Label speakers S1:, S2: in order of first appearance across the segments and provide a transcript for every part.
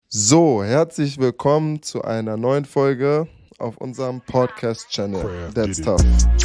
S1: So, herzlich willkommen zu einer neuen Folge auf unserem Podcast-Channel. That's tough.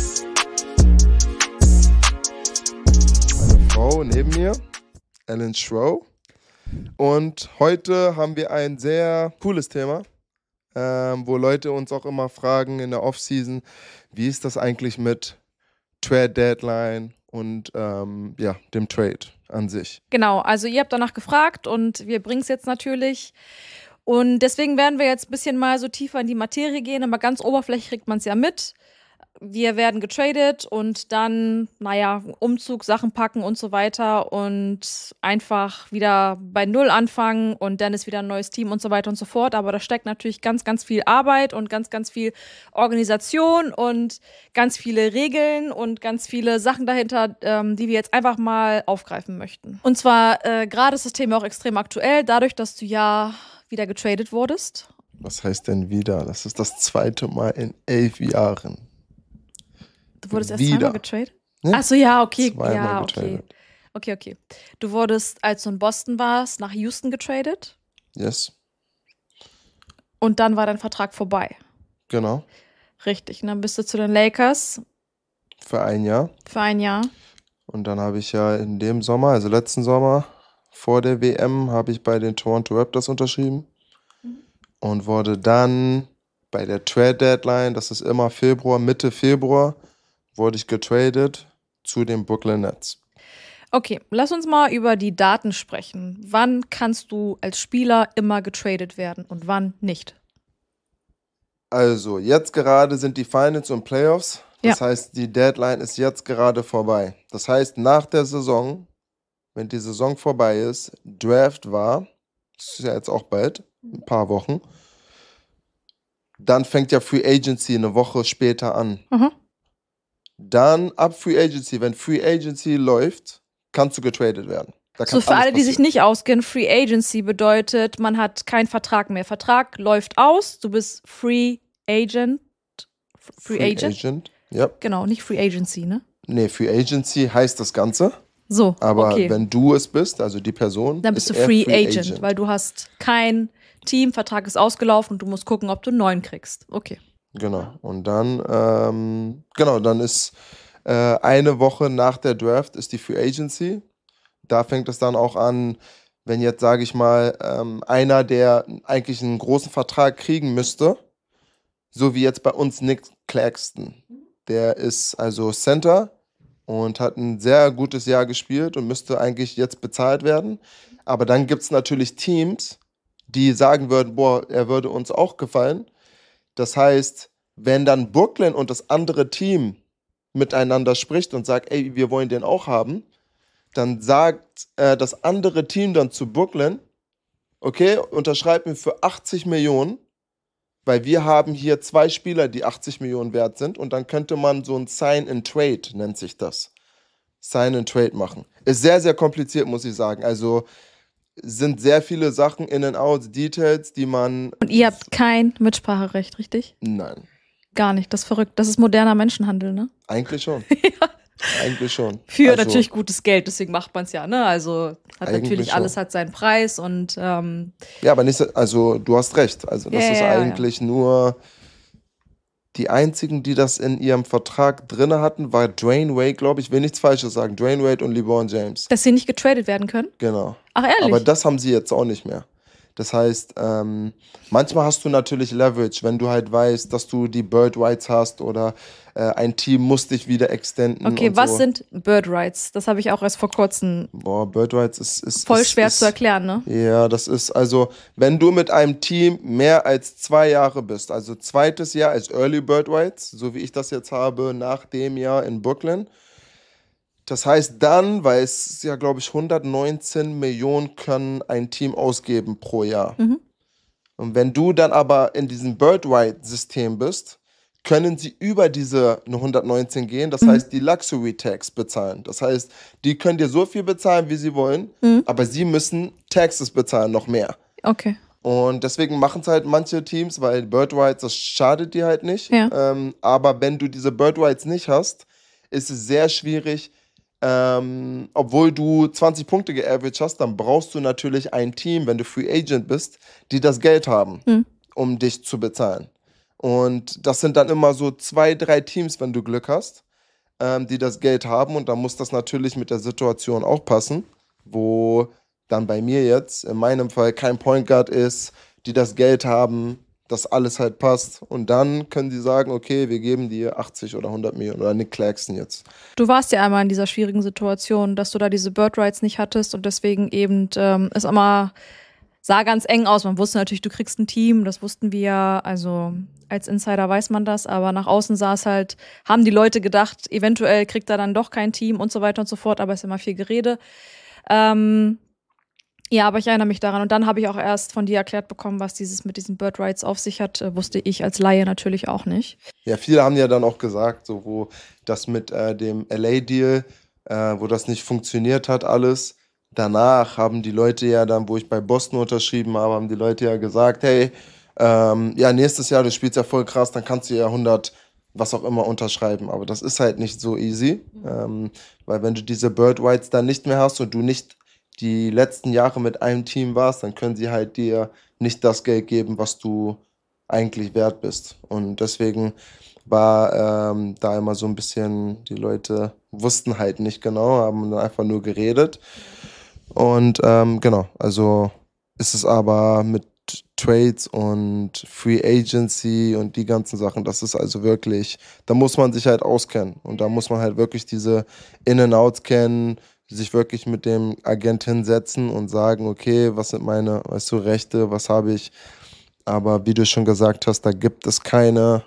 S1: Eine Frau neben mir, Ellen Schrow. Und heute haben wir ein sehr cooles Thema, wo Leute uns auch immer fragen in der Offseason, wie ist das eigentlich mit Trade Deadline und dem Trade an sich.
S2: Genau, also ihr habt danach gefragt und wir bringen es jetzt natürlich. Und deswegen werden wir jetzt ein bisschen mal so tiefer in die Materie gehen, aber ganz oberflächlich kriegt man es ja mit. Wir werden getradet und dann, Umzug, Sachen packen und so weiter und einfach wieder bei Null anfangen und dann ist wieder ein neues Team und so weiter und so fort. Aber da steckt natürlich ganz, ganz viel Arbeit und ganz, ganz viel Organisation und ganz viele Regeln und ganz viele Sachen dahinter, die wir jetzt einfach mal aufgreifen möchten. Und zwar, gerade ist das Thema auch extrem aktuell, dadurch, dass du ja wieder getradet wurdest.
S1: Was heißt denn wieder? Das ist das zweite Mal in 11 Jahren.
S2: Du wurdest erst zweimal getradet?
S1: Ja.
S2: Achso, ja, okay.
S1: Zweimal
S2: ja,
S1: getradet.
S2: Okay. Du wurdest, als du in Boston warst, nach Houston getradet.
S1: Yes.
S2: Und dann war dein Vertrag vorbei.
S1: Genau.
S2: Richtig. Und dann bist du zu den Lakers.
S1: Für ein Jahr. Und dann habe ich ja in dem Sommer, also letzten Sommer, vor der WM, habe ich bei den Toronto Raptors unterschrieben. Und wurde dann bei der Trade Deadline, das ist immer Mitte Februar, wurde ich getradet zu den Brooklyn Nets.
S2: Okay, lass uns mal über die Daten sprechen. Wann kannst du als Spieler immer getradet werden und wann nicht?
S1: Also, jetzt gerade sind die Finals und Playoffs. Das heißt, die Deadline ist jetzt gerade vorbei. Das heißt, nach der Saison, wenn die Saison vorbei ist, Draft war, das ist ja jetzt auch bald, ein paar Wochen, dann fängt ja Free Agency eine Woche später an. Dann ab Free Agency, wenn Free Agency läuft, kannst du getradet werden.
S2: So, für alle, die sich nicht auskennen, Free Agency bedeutet, man hat keinen Vertrag mehr. Vertrag läuft aus, du bist Free Agent. Free Agent?
S1: Ja.
S2: Genau, nicht Free Agency, ne?
S1: Nee, Free Agency heißt das Ganze.
S2: So,
S1: aber wenn du es bist, also die Person,
S2: dann bist du Free Agent, weil du hast kein Team, Vertrag ist ausgelaufen und du musst gucken, ob du einen neuen kriegst. Okay.
S1: Genau. Und dann, dann ist eine Woche nach der Draft ist die Free Agency. Da fängt es dann auch an, wenn jetzt, sage ich mal, einer, der eigentlich einen großen Vertrag kriegen müsste, so wie jetzt bei uns Nick Claxton. Der ist also Center und hat ein sehr gutes Jahr gespielt und müsste eigentlich jetzt bezahlt werden. Aber dann gibt es natürlich Teams, die sagen würden, boah, er würde uns auch gefallen. Das heißt, wenn dann Brooklyn und das andere Team miteinander spricht und sagt, ey, wir wollen den auch haben, dann sagt das andere Team dann zu Brooklyn, okay, unterschreib mir für 80 Millionen, weil wir haben hier 2 Spieler, die 80 Millionen wert sind und dann könnte man so ein Sign-and-Trade, nennt sich das. Sign-and-Trade machen. Ist sehr, sehr kompliziert, muss ich sagen. Also sind sehr viele Sachen, In and Outs, Details, die man...
S2: Und ihr habt kein Mitspracherecht, richtig?
S1: Nein.
S2: Gar nicht, das ist verrückt. Das ist moderner Menschenhandel, ne?
S1: Eigentlich schon.
S2: Ja.
S1: Eigentlich schon.
S2: Für natürlich gutes Geld, deswegen macht man es ja, ne? Also hat
S1: eigentlich
S2: natürlich
S1: schon.
S2: Alles hat seinen Preis und
S1: ja, aber nicht, also du hast recht. Also das ist eigentlich nur die einzigen, die das in ihrem Vertrag drin hatten, war Dwayne Wade, glaube ich, will nichts Falsches sagen, Dwayne Wade und LeBron James.
S2: Dass sie nicht getradet werden können?
S1: Genau.
S2: Ach, ehrlich?
S1: Aber das haben sie jetzt auch nicht mehr. Das heißt, manchmal hast du natürlich Leverage, wenn du halt weißt, dass du die Bird Rights hast oder ein Team muss dich wieder extenden.
S2: Okay,
S1: und
S2: was
S1: so.
S2: sind Bird Rights? Das habe ich auch erst vor kurzem.
S1: Boah, Bird Rights ist
S2: voll schwer zu erklären, ne?
S1: Ja, das ist also, wenn du mit einem Team mehr als 2 Jahre bist, also zweites Jahr als Early Bird Rights, so wie ich das jetzt habe, nach dem Jahr in Brooklyn. Das heißt dann, weil es ja, glaube ich, 119 Millionen können ein Team ausgeben pro Jahr. Und wenn du dann aber in diesem Bird-Right-System bist, können sie über diese 119 gehen, das heißt die Luxury Tax bezahlen. Das heißt, die können dir so viel bezahlen, wie sie wollen, aber sie müssen Taxes bezahlen, noch mehr.
S2: Okay.
S1: Und deswegen machen es halt manche Teams, weil Bird Rights, das schadet dir halt nicht.
S2: Ja.
S1: Aber wenn du diese Bird Rights nicht hast, ist es sehr schwierig, obwohl du 20 Punkte geaveraged hast, dann brauchst du natürlich ein Team, wenn du Free Agent bist, die das Geld haben, um dich zu bezahlen. Und das sind dann immer so 2, 3 Teams, wenn du Glück hast, die das Geld haben. Und dann muss das natürlich mit der Situation auch passen, wo dann bei mir jetzt in meinem Fall kein Point Guard ist, die das Geld haben, dass alles halt passt. Und dann können die sagen, okay, wir geben dir 80 oder 100 Millionen oder Nick Claxton jetzt.
S2: Du warst ja einmal in dieser schwierigen Situation, dass du da diese Bird Rights nicht hattest und deswegen eben es immer sah ganz eng aus. Man wusste natürlich, du kriegst ein Team, das wussten wir ja, also als Insider weiß man das, aber nach außen sah es halt, haben die Leute gedacht, eventuell kriegt er dann doch kein Team und so weiter und so fort, aber es ist immer viel Gerede. Ja, aber ich erinnere mich daran. Und dann habe ich auch erst von dir erklärt bekommen, was dieses mit diesen Bird Rights auf sich hat. Wusste ich als Laie natürlich auch nicht.
S1: Ja, viele haben ja dann auch gesagt, so wo das mit dem LA-Deal, wo das nicht funktioniert hat alles. Danach haben die Leute ja dann, wo ich bei Boston unterschrieben habe, haben die Leute ja gesagt, hey, ja, nächstes Jahr, du spielst ja voll krass, dann kannst du ja 100 was auch immer unterschreiben. Aber das ist halt nicht so easy, weil wenn du diese Bird Rights dann nicht mehr hast und du nicht die letzten Jahre mit einem Team warst, dann können sie halt dir nicht das Geld geben, was du eigentlich wert bist. Und deswegen war da immer so ein bisschen, die Leute wussten halt nicht genau, haben dann einfach nur geredet. Und genau, also ist es aber mit Trades und Free Agency und die ganzen Sachen, das ist also wirklich, da muss man sich halt auskennen. Und da muss man halt wirklich diese In-and-Outs kennen, sich wirklich mit dem Agent hinsetzen und sagen, okay, was sind meine, weißt du, Rechte, was habe ich. Aber wie du schon gesagt hast, da gibt es keiner,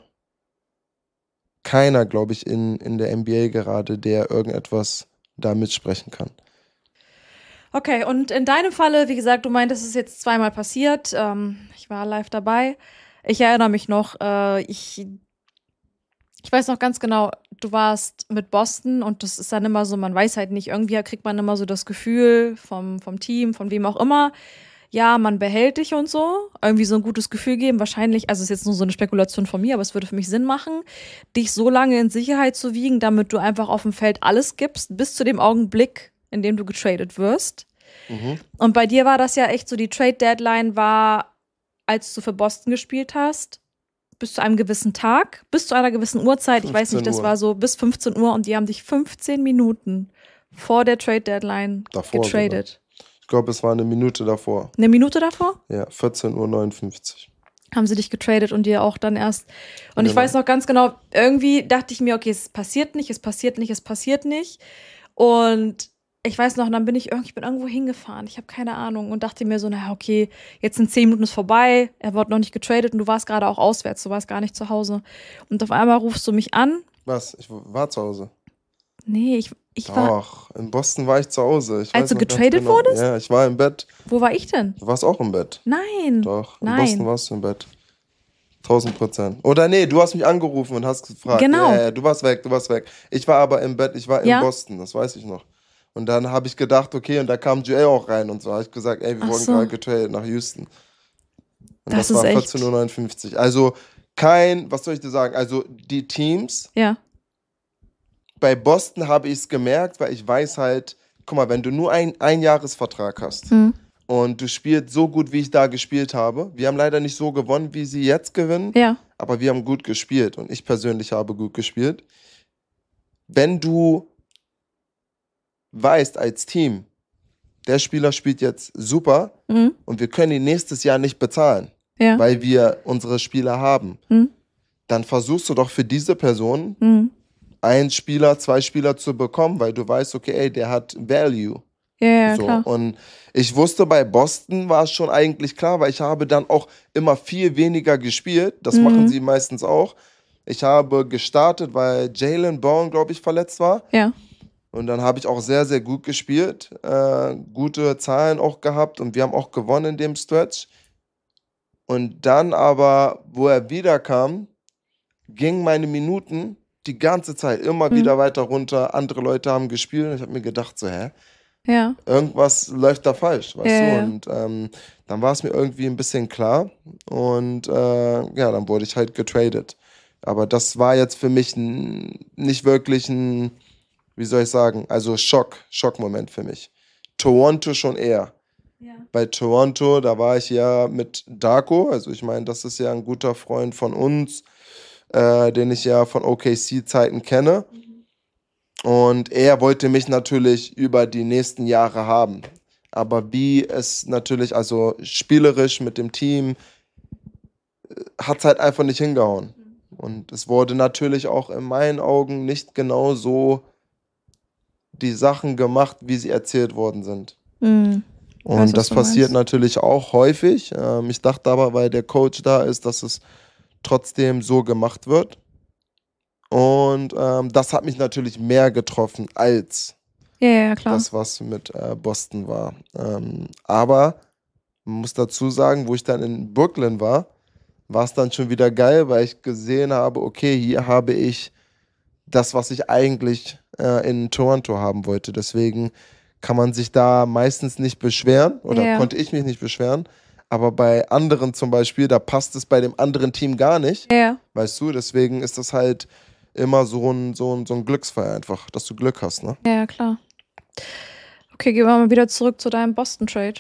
S1: glaube ich, in der NBA gerade, der irgendetwas da mitsprechen kann.
S2: Okay, und in deinem Falle, wie gesagt, du meintest, es ist jetzt zweimal passiert. Ich war live dabei. Ich erinnere mich noch, ich weiß noch ganz genau, du warst mit Boston und das ist dann immer so, man weiß halt nicht, irgendwie kriegt man immer so das Gefühl vom Team, von wem auch immer, ja, man behält dich und so, irgendwie so ein gutes Gefühl geben, wahrscheinlich, also es ist jetzt nur so eine Spekulation von mir, aber es würde für mich Sinn machen, dich so lange in Sicherheit zu wiegen, damit du einfach auf dem Feld alles gibst, bis zu dem Augenblick, in dem du getradet wirst. Und bei dir war das ja echt so, die Trade-Deadline war, als du für Boston gespielt hast, bis zu einem gewissen Tag, bis zu einer gewissen Uhrzeit, ich weiß nicht, das war so bis 15 Uhr und die haben dich 15 Minuten vor der Trade-Deadline getradet.
S1: Sogar. Ich glaube, es war eine Minute davor.
S2: Eine Minute davor?
S1: Ja, 14:59 Uhr.
S2: Haben sie dich getradet und dir auch dann erst. Und genau. Ich weiß noch ganz genau, irgendwie dachte ich mir, okay, es passiert nicht. Und ich weiß noch, dann bin ich irgendwo hingefahren. Ich habe keine Ahnung und dachte mir so, naja, okay, jetzt sind 10 Minuten ist vorbei. Er wurde noch nicht getradet und du warst gerade auch auswärts. Du warst gar nicht zu Hause. Und auf einmal rufst du mich an.
S1: Was? Ich war zu Hause.
S2: Nee, ich war.
S1: Doch, in Boston war ich zu Hause.
S2: Als du getradet wurdest?
S1: Ja, ich war im Bett.
S2: Wo war ich denn?
S1: Du warst auch im Bett.
S2: Nein.
S1: Doch, in Boston warst du im Bett. 1000%. Oder nee, du hast mich angerufen und hast gefragt.
S2: Genau.
S1: Ja, du warst weg. Ich war aber im Bett, ich war in Boston, das weiß ich noch. Und dann habe ich gedacht, okay, und da kam Joel auch rein und so. Habe ich gesagt, ey, wir wurden gerade getradet nach Houston. Und das war 14:59 Uhr. Also was soll ich dir sagen? Also die Teams.
S2: Ja.
S1: Bei Boston habe ich es gemerkt, weil ich weiß halt, guck mal, wenn du nur einen Jahresvertrag hast und du spielst so gut, wie ich da gespielt habe, wir haben leider nicht so gewonnen, wie sie jetzt gewinnen, aber wir haben gut gespielt und ich persönlich habe gut gespielt. Wenn du weißt als Team, der Spieler spielt jetzt super und wir können ihn nächstes Jahr nicht bezahlen, weil wir unsere Spieler haben, dann versuchst du doch für diese Person einen Spieler, 2 Spieler zu bekommen, weil du weißt, okay, ey, der hat Value.
S2: Ja,
S1: so.
S2: Klar.
S1: Und ich wusste, bei Boston war es schon eigentlich klar, weil ich habe dann auch immer viel weniger gespielt. Das machen sie meistens auch. Ich habe gestartet, weil Jaylen Brown, glaube ich, verletzt war.
S2: Ja.
S1: Und dann habe ich auch sehr, sehr gut gespielt. Gute Zahlen auch gehabt und wir haben auch gewonnen in dem Stretch. Und dann aber, wo er wiederkam, gingen meine Minuten die ganze Zeit immer wieder weiter runter. Andere Leute haben gespielt und ich habe mir gedacht so,
S2: Ja.
S1: irgendwas läuft da falsch, weißt du? Und dann war es mir irgendwie ein bisschen klar und dann wurde ich halt getradet. Aber das war jetzt für mich nicht wirklich ein wie soll ich sagen, also Schockmoment für mich. Toronto schon eher.
S2: Ja.
S1: Bei Toronto, da war ich ja mit Darko, also ich meine, das ist ja ein guter Freund von uns, den ich ja von OKC-Zeiten kenne. Und er wollte mich natürlich über die nächsten Jahre haben. Aber wie es natürlich, also spielerisch mit dem Team, hat es halt einfach nicht hingehauen. Und es wurde natürlich auch in meinen Augen nicht genau so die Sachen gemacht, wie sie erzählt worden sind.
S2: Mhm.
S1: Und
S2: Weiß, was
S1: das
S2: du
S1: passiert
S2: meinst.
S1: natürlich auch häufig. Ich dachte aber, weil der Coach da ist, dass es trotzdem so gemacht wird. Und das hat mich natürlich mehr getroffen als
S2: Ja, klar.
S1: das, was mit Boston war. Aber man muss dazu sagen, wo ich dann in Brooklyn war es dann schon wieder geil, weil ich gesehen habe, okay, hier habe ich das, was ich eigentlich in Toronto haben wollte. Deswegen kann man sich da meistens nicht beschweren oder
S2: Ja.
S1: konnte ich mich nicht beschweren. Aber bei anderen zum Beispiel, da passt es bei dem anderen Team gar nicht,
S2: Ja.
S1: weißt du? Deswegen ist das halt immer so ein Glücksfall einfach, dass du Glück hast, ne?
S2: Ja, klar. Okay, gehen wir mal wieder zurück zu deinem Boston-Trade.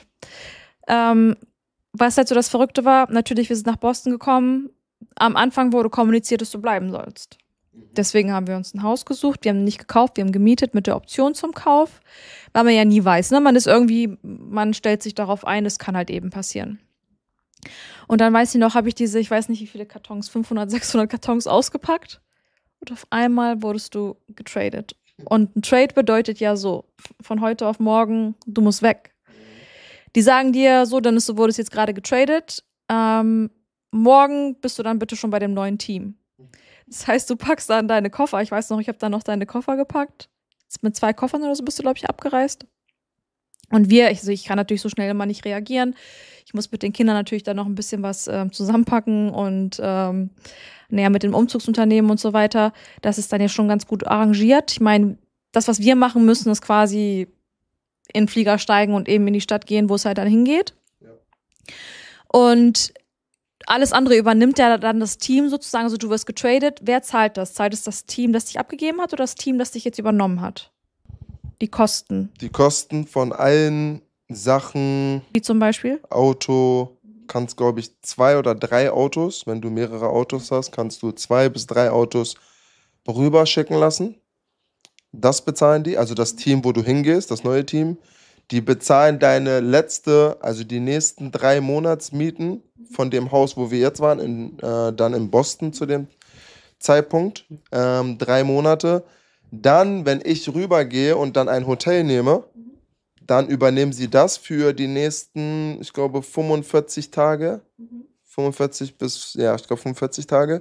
S2: Was halt so das Verrückte war, natürlich, wir sind nach Boston gekommen. Am Anfang wurde kommuniziert, dass du bleiben sollst. Deswegen haben wir uns ein Haus gesucht. Wir haben nicht gekauft, wir haben gemietet mit der Option zum Kauf. Weil man ja nie weiß, ne? Man stellt sich darauf ein, es kann halt eben passieren. Und dann weiß ich noch, habe ich ich weiß nicht wie viele Kartons, 500, 600 Kartons ausgepackt. Und auf einmal wurdest du getradet. Und ein Trade bedeutet ja so, von heute auf morgen, du musst weg. Die sagen dir so, du wurdest jetzt gerade getradet. Morgen bist du dann bitte schon bei dem neuen Team. Das heißt, du packst dann deine Koffer. Ich weiß noch, ich habe dann noch deine Koffer gepackt. Mit 2 Koffern oder so bist du, glaube ich, abgereist. Und ich kann natürlich so schnell immer nicht reagieren. Ich muss mit den Kindern natürlich dann noch ein bisschen was zusammenpacken und mit dem Umzugsunternehmen und so weiter. Das ist dann ja schon ganz gut arrangiert. Ich meine, das, was wir machen müssen, ist quasi in den Flieger steigen und eben in die Stadt gehen, wo es halt dann hingeht.
S1: Ja.
S2: Und alles andere übernimmt ja dann das Team sozusagen. Also du wirst getradet. Wer zahlt das? Zahlt es das Team, das dich abgegeben hat oder das Team, das dich jetzt übernommen hat? Die Kosten.
S1: Die Kosten von allen Sachen,
S2: Wie zum Beispiel?
S1: Auto, kannst, glaube ich, 2 oder 3 Autos, wenn du mehrere Autos hast, kannst du 2 bis 3 Autos rüberschicken lassen. Das bezahlen die, also das Team, wo du hingehst, das neue Team. Die bezahlen deine also die nächsten 3 Monatsmieten von dem Haus, wo wir jetzt waren, dann in Boston zu dem Zeitpunkt. 3 Monate. Dann, wenn ich rübergehe und dann ein Hotel nehme, dann übernehmen sie das für die nächsten, ich glaube, 45 Tage. 45 Tage.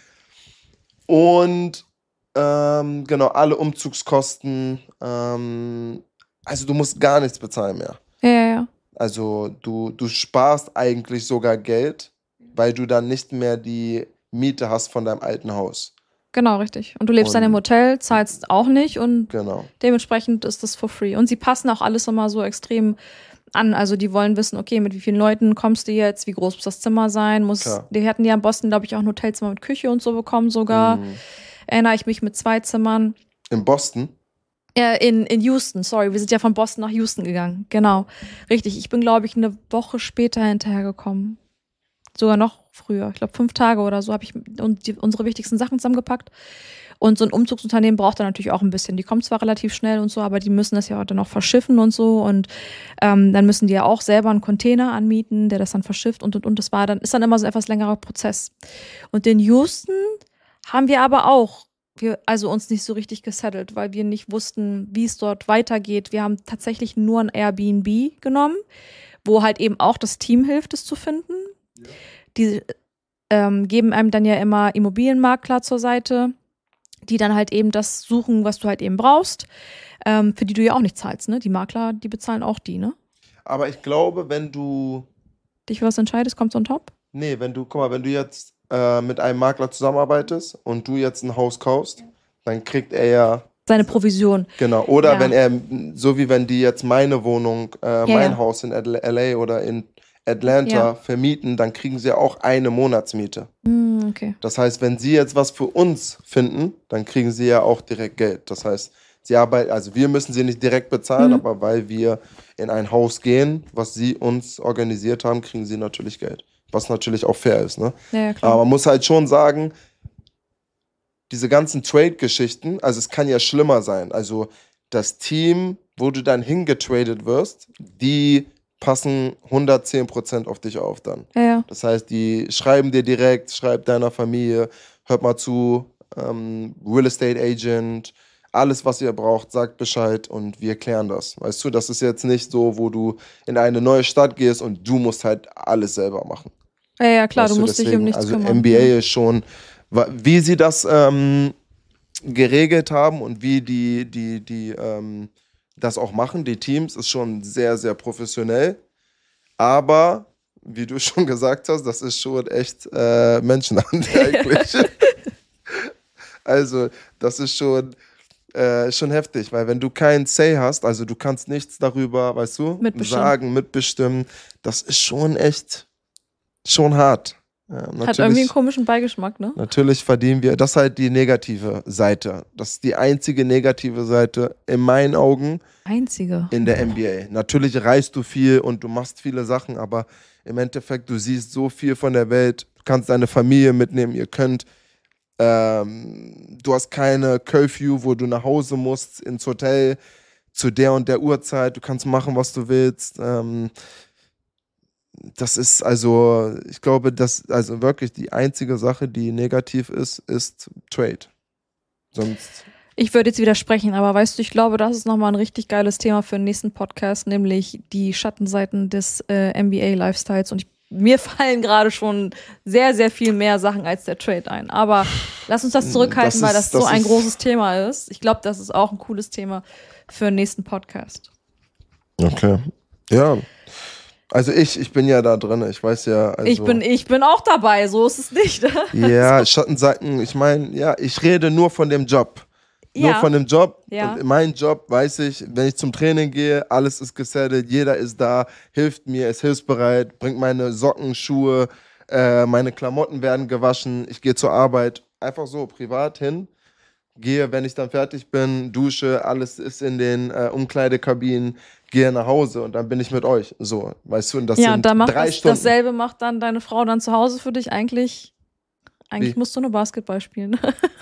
S1: Und genau, alle Umzugskosten. Also du musst gar nichts bezahlen mehr.
S2: Ja.
S1: Also du sparst eigentlich sogar Geld, weil du dann nicht mehr die Miete hast von deinem alten Haus.
S2: Genau, richtig. Und du lebst dann im Hotel, zahlst auch nicht und
S1: Genau.
S2: dementsprechend ist das for free. Und sie passen auch alles immer so extrem an. Also die wollen wissen, okay, mit wie vielen Leuten kommst du jetzt, wie groß muss das Zimmer sein? Die hatten ja in Boston, glaube ich, auch ein Hotelzimmer mit Küche und so bekommen sogar. Erinnere ich mich mit 2 Zimmern.
S1: In Boston?
S2: In Houston, sorry. Wir sind ja von Boston nach Houston gegangen. Genau. Richtig. Ich bin, glaube ich, eine Woche später hinterhergekommen. Sogar noch früher. Ich glaube, 5 Tage oder so habe ich unsere wichtigsten Sachen zusammengepackt. Und so ein Umzugsunternehmen braucht dann natürlich auch ein bisschen. Die kommen zwar relativ schnell und so, aber die müssen das ja dann auch verschiffen und so. Und dann müssen die ja auch selber einen Container anmieten, der das dann verschifft und. Das ist dann immer so ein etwas längerer Prozess. Und in Houston haben wir aber auch uns nicht so richtig gesettelt, weil wir nicht wussten, wie es dort weitergeht. Wir haben tatsächlich nur ein Airbnb genommen, wo halt eben auch das Team hilft, es zu finden. Ja. Die geben einem dann ja immer Immobilienmakler zur Seite, die dann halt eben das suchen, was du halt eben brauchst, für die du ja auch nicht zahlst, ne? Die Makler, die bezahlen auch die, ne?
S1: Aber ich glaube, wenn du
S2: dich für was entscheidest, kommt on top?
S1: Nee, wenn du jetzt mit einem Makler zusammenarbeitest und du jetzt ein Haus kaufst, dann kriegt er ja
S2: seine Provision.
S1: Genau. Oder wenn er, so wie wenn die jetzt meine Wohnung, mein Haus in LA oder in Atlanta vermieten, dann kriegen sie auch eine Monatsmiete.
S2: Okay.
S1: Das heißt, wenn sie jetzt was für uns finden, dann kriegen sie ja auch direkt Geld. Das heißt, Sie arbeiten, also wir müssen sie nicht direkt bezahlen, aber weil wir in ein Haus gehen, was sie uns organisiert haben, kriegen sie natürlich Geld. Was natürlich auch fair ist, ne?
S2: Ja, klar.
S1: Aber man muss halt schon sagen, diese ganzen Trade-Geschichten, also es kann ja schlimmer sein. Also das Team, wo du dann hingetradet wirst, die passen 110% auf dich auf dann.
S2: Ja.
S1: Das heißt, die schreiben dir direkt, schreib deiner Familie, hört mal zu, Real Estate Agent, alles, was ihr braucht, sagt Bescheid und wir klären das. Weißt du, das ist jetzt nicht so, wo du in eine neue Stadt gehst und du musst halt alles selber machen.
S2: Ja, klar,
S1: Weißt
S2: du musst dich um nichts
S1: also
S2: kümmern.
S1: NBA ist schon, wie sie das geregelt haben und wie die das auch machen, die Teams, ist schon sehr, sehr professionell. Aber, wie du schon gesagt hast, das ist schon echt Menschenhandel eigentlich. Also, das ist schon heftig, weil wenn du keinen Say hast, also du kannst nichts darüber, weißt du, sagen, mitbestimmen, das ist schon echt, schon hart.
S2: Hat irgendwie einen komischen Beigeschmack, ne?
S1: Natürlich verdienen wir, das ist halt die negative Seite. Das ist die einzige negative Seite in meinen Augen.
S2: Einzige?
S1: In der NBA. Natürlich reist du viel und du machst viele Sachen, aber im Endeffekt, du siehst so viel von der Welt, du kannst deine Familie mitnehmen, ihr könnt, du hast keine Curfew, wo du nach Hause musst, ins Hotel zu der und der Uhrzeit, du kannst machen, was du willst. Das ist also, ich glaube, das also wirklich die einzige Sache, die negativ ist Trade. Sonst.
S2: Ich würde jetzt widersprechen, aber weißt du, ich glaube, das ist nochmal ein richtig geiles Thema für den nächsten Podcast, nämlich die Schattenseiten des NBA-Lifestyles. Und mir fallen gerade schon sehr, sehr viel mehr Sachen als der Trade ein. Aber lass uns das zurückhalten, weil das so ein großes Thema ist. Ich glaube, das ist auch ein cooles Thema für den nächsten Podcast.
S1: Okay. Ja. Also ich bin ja da drin, ich weiß ja. Also
S2: ich bin auch dabei, so ist es nicht.
S1: Ja, Schattenseiten, ich meine, ja, ich rede nur von dem Job. Nur von dem Job.
S2: Ja.
S1: Und mein Job, weiß ich, wenn ich zum Training gehe, alles ist gesettelt, jeder ist da, hilft mir, ist hilfsbereit, bringt meine Socken, Schuhe, meine Klamotten werden gewaschen, ich gehe zur Arbeit, einfach so privat hin, gehe, wenn ich dann fertig bin, dusche, alles ist in den Umkleidekabinen, gehe nach Hause und dann bin ich mit euch. So, weißt du, und das sind 3 Stunden.
S2: Dasselbe macht dann deine Frau dann zu Hause für dich. Eigentlich musst du nur Basketball spielen.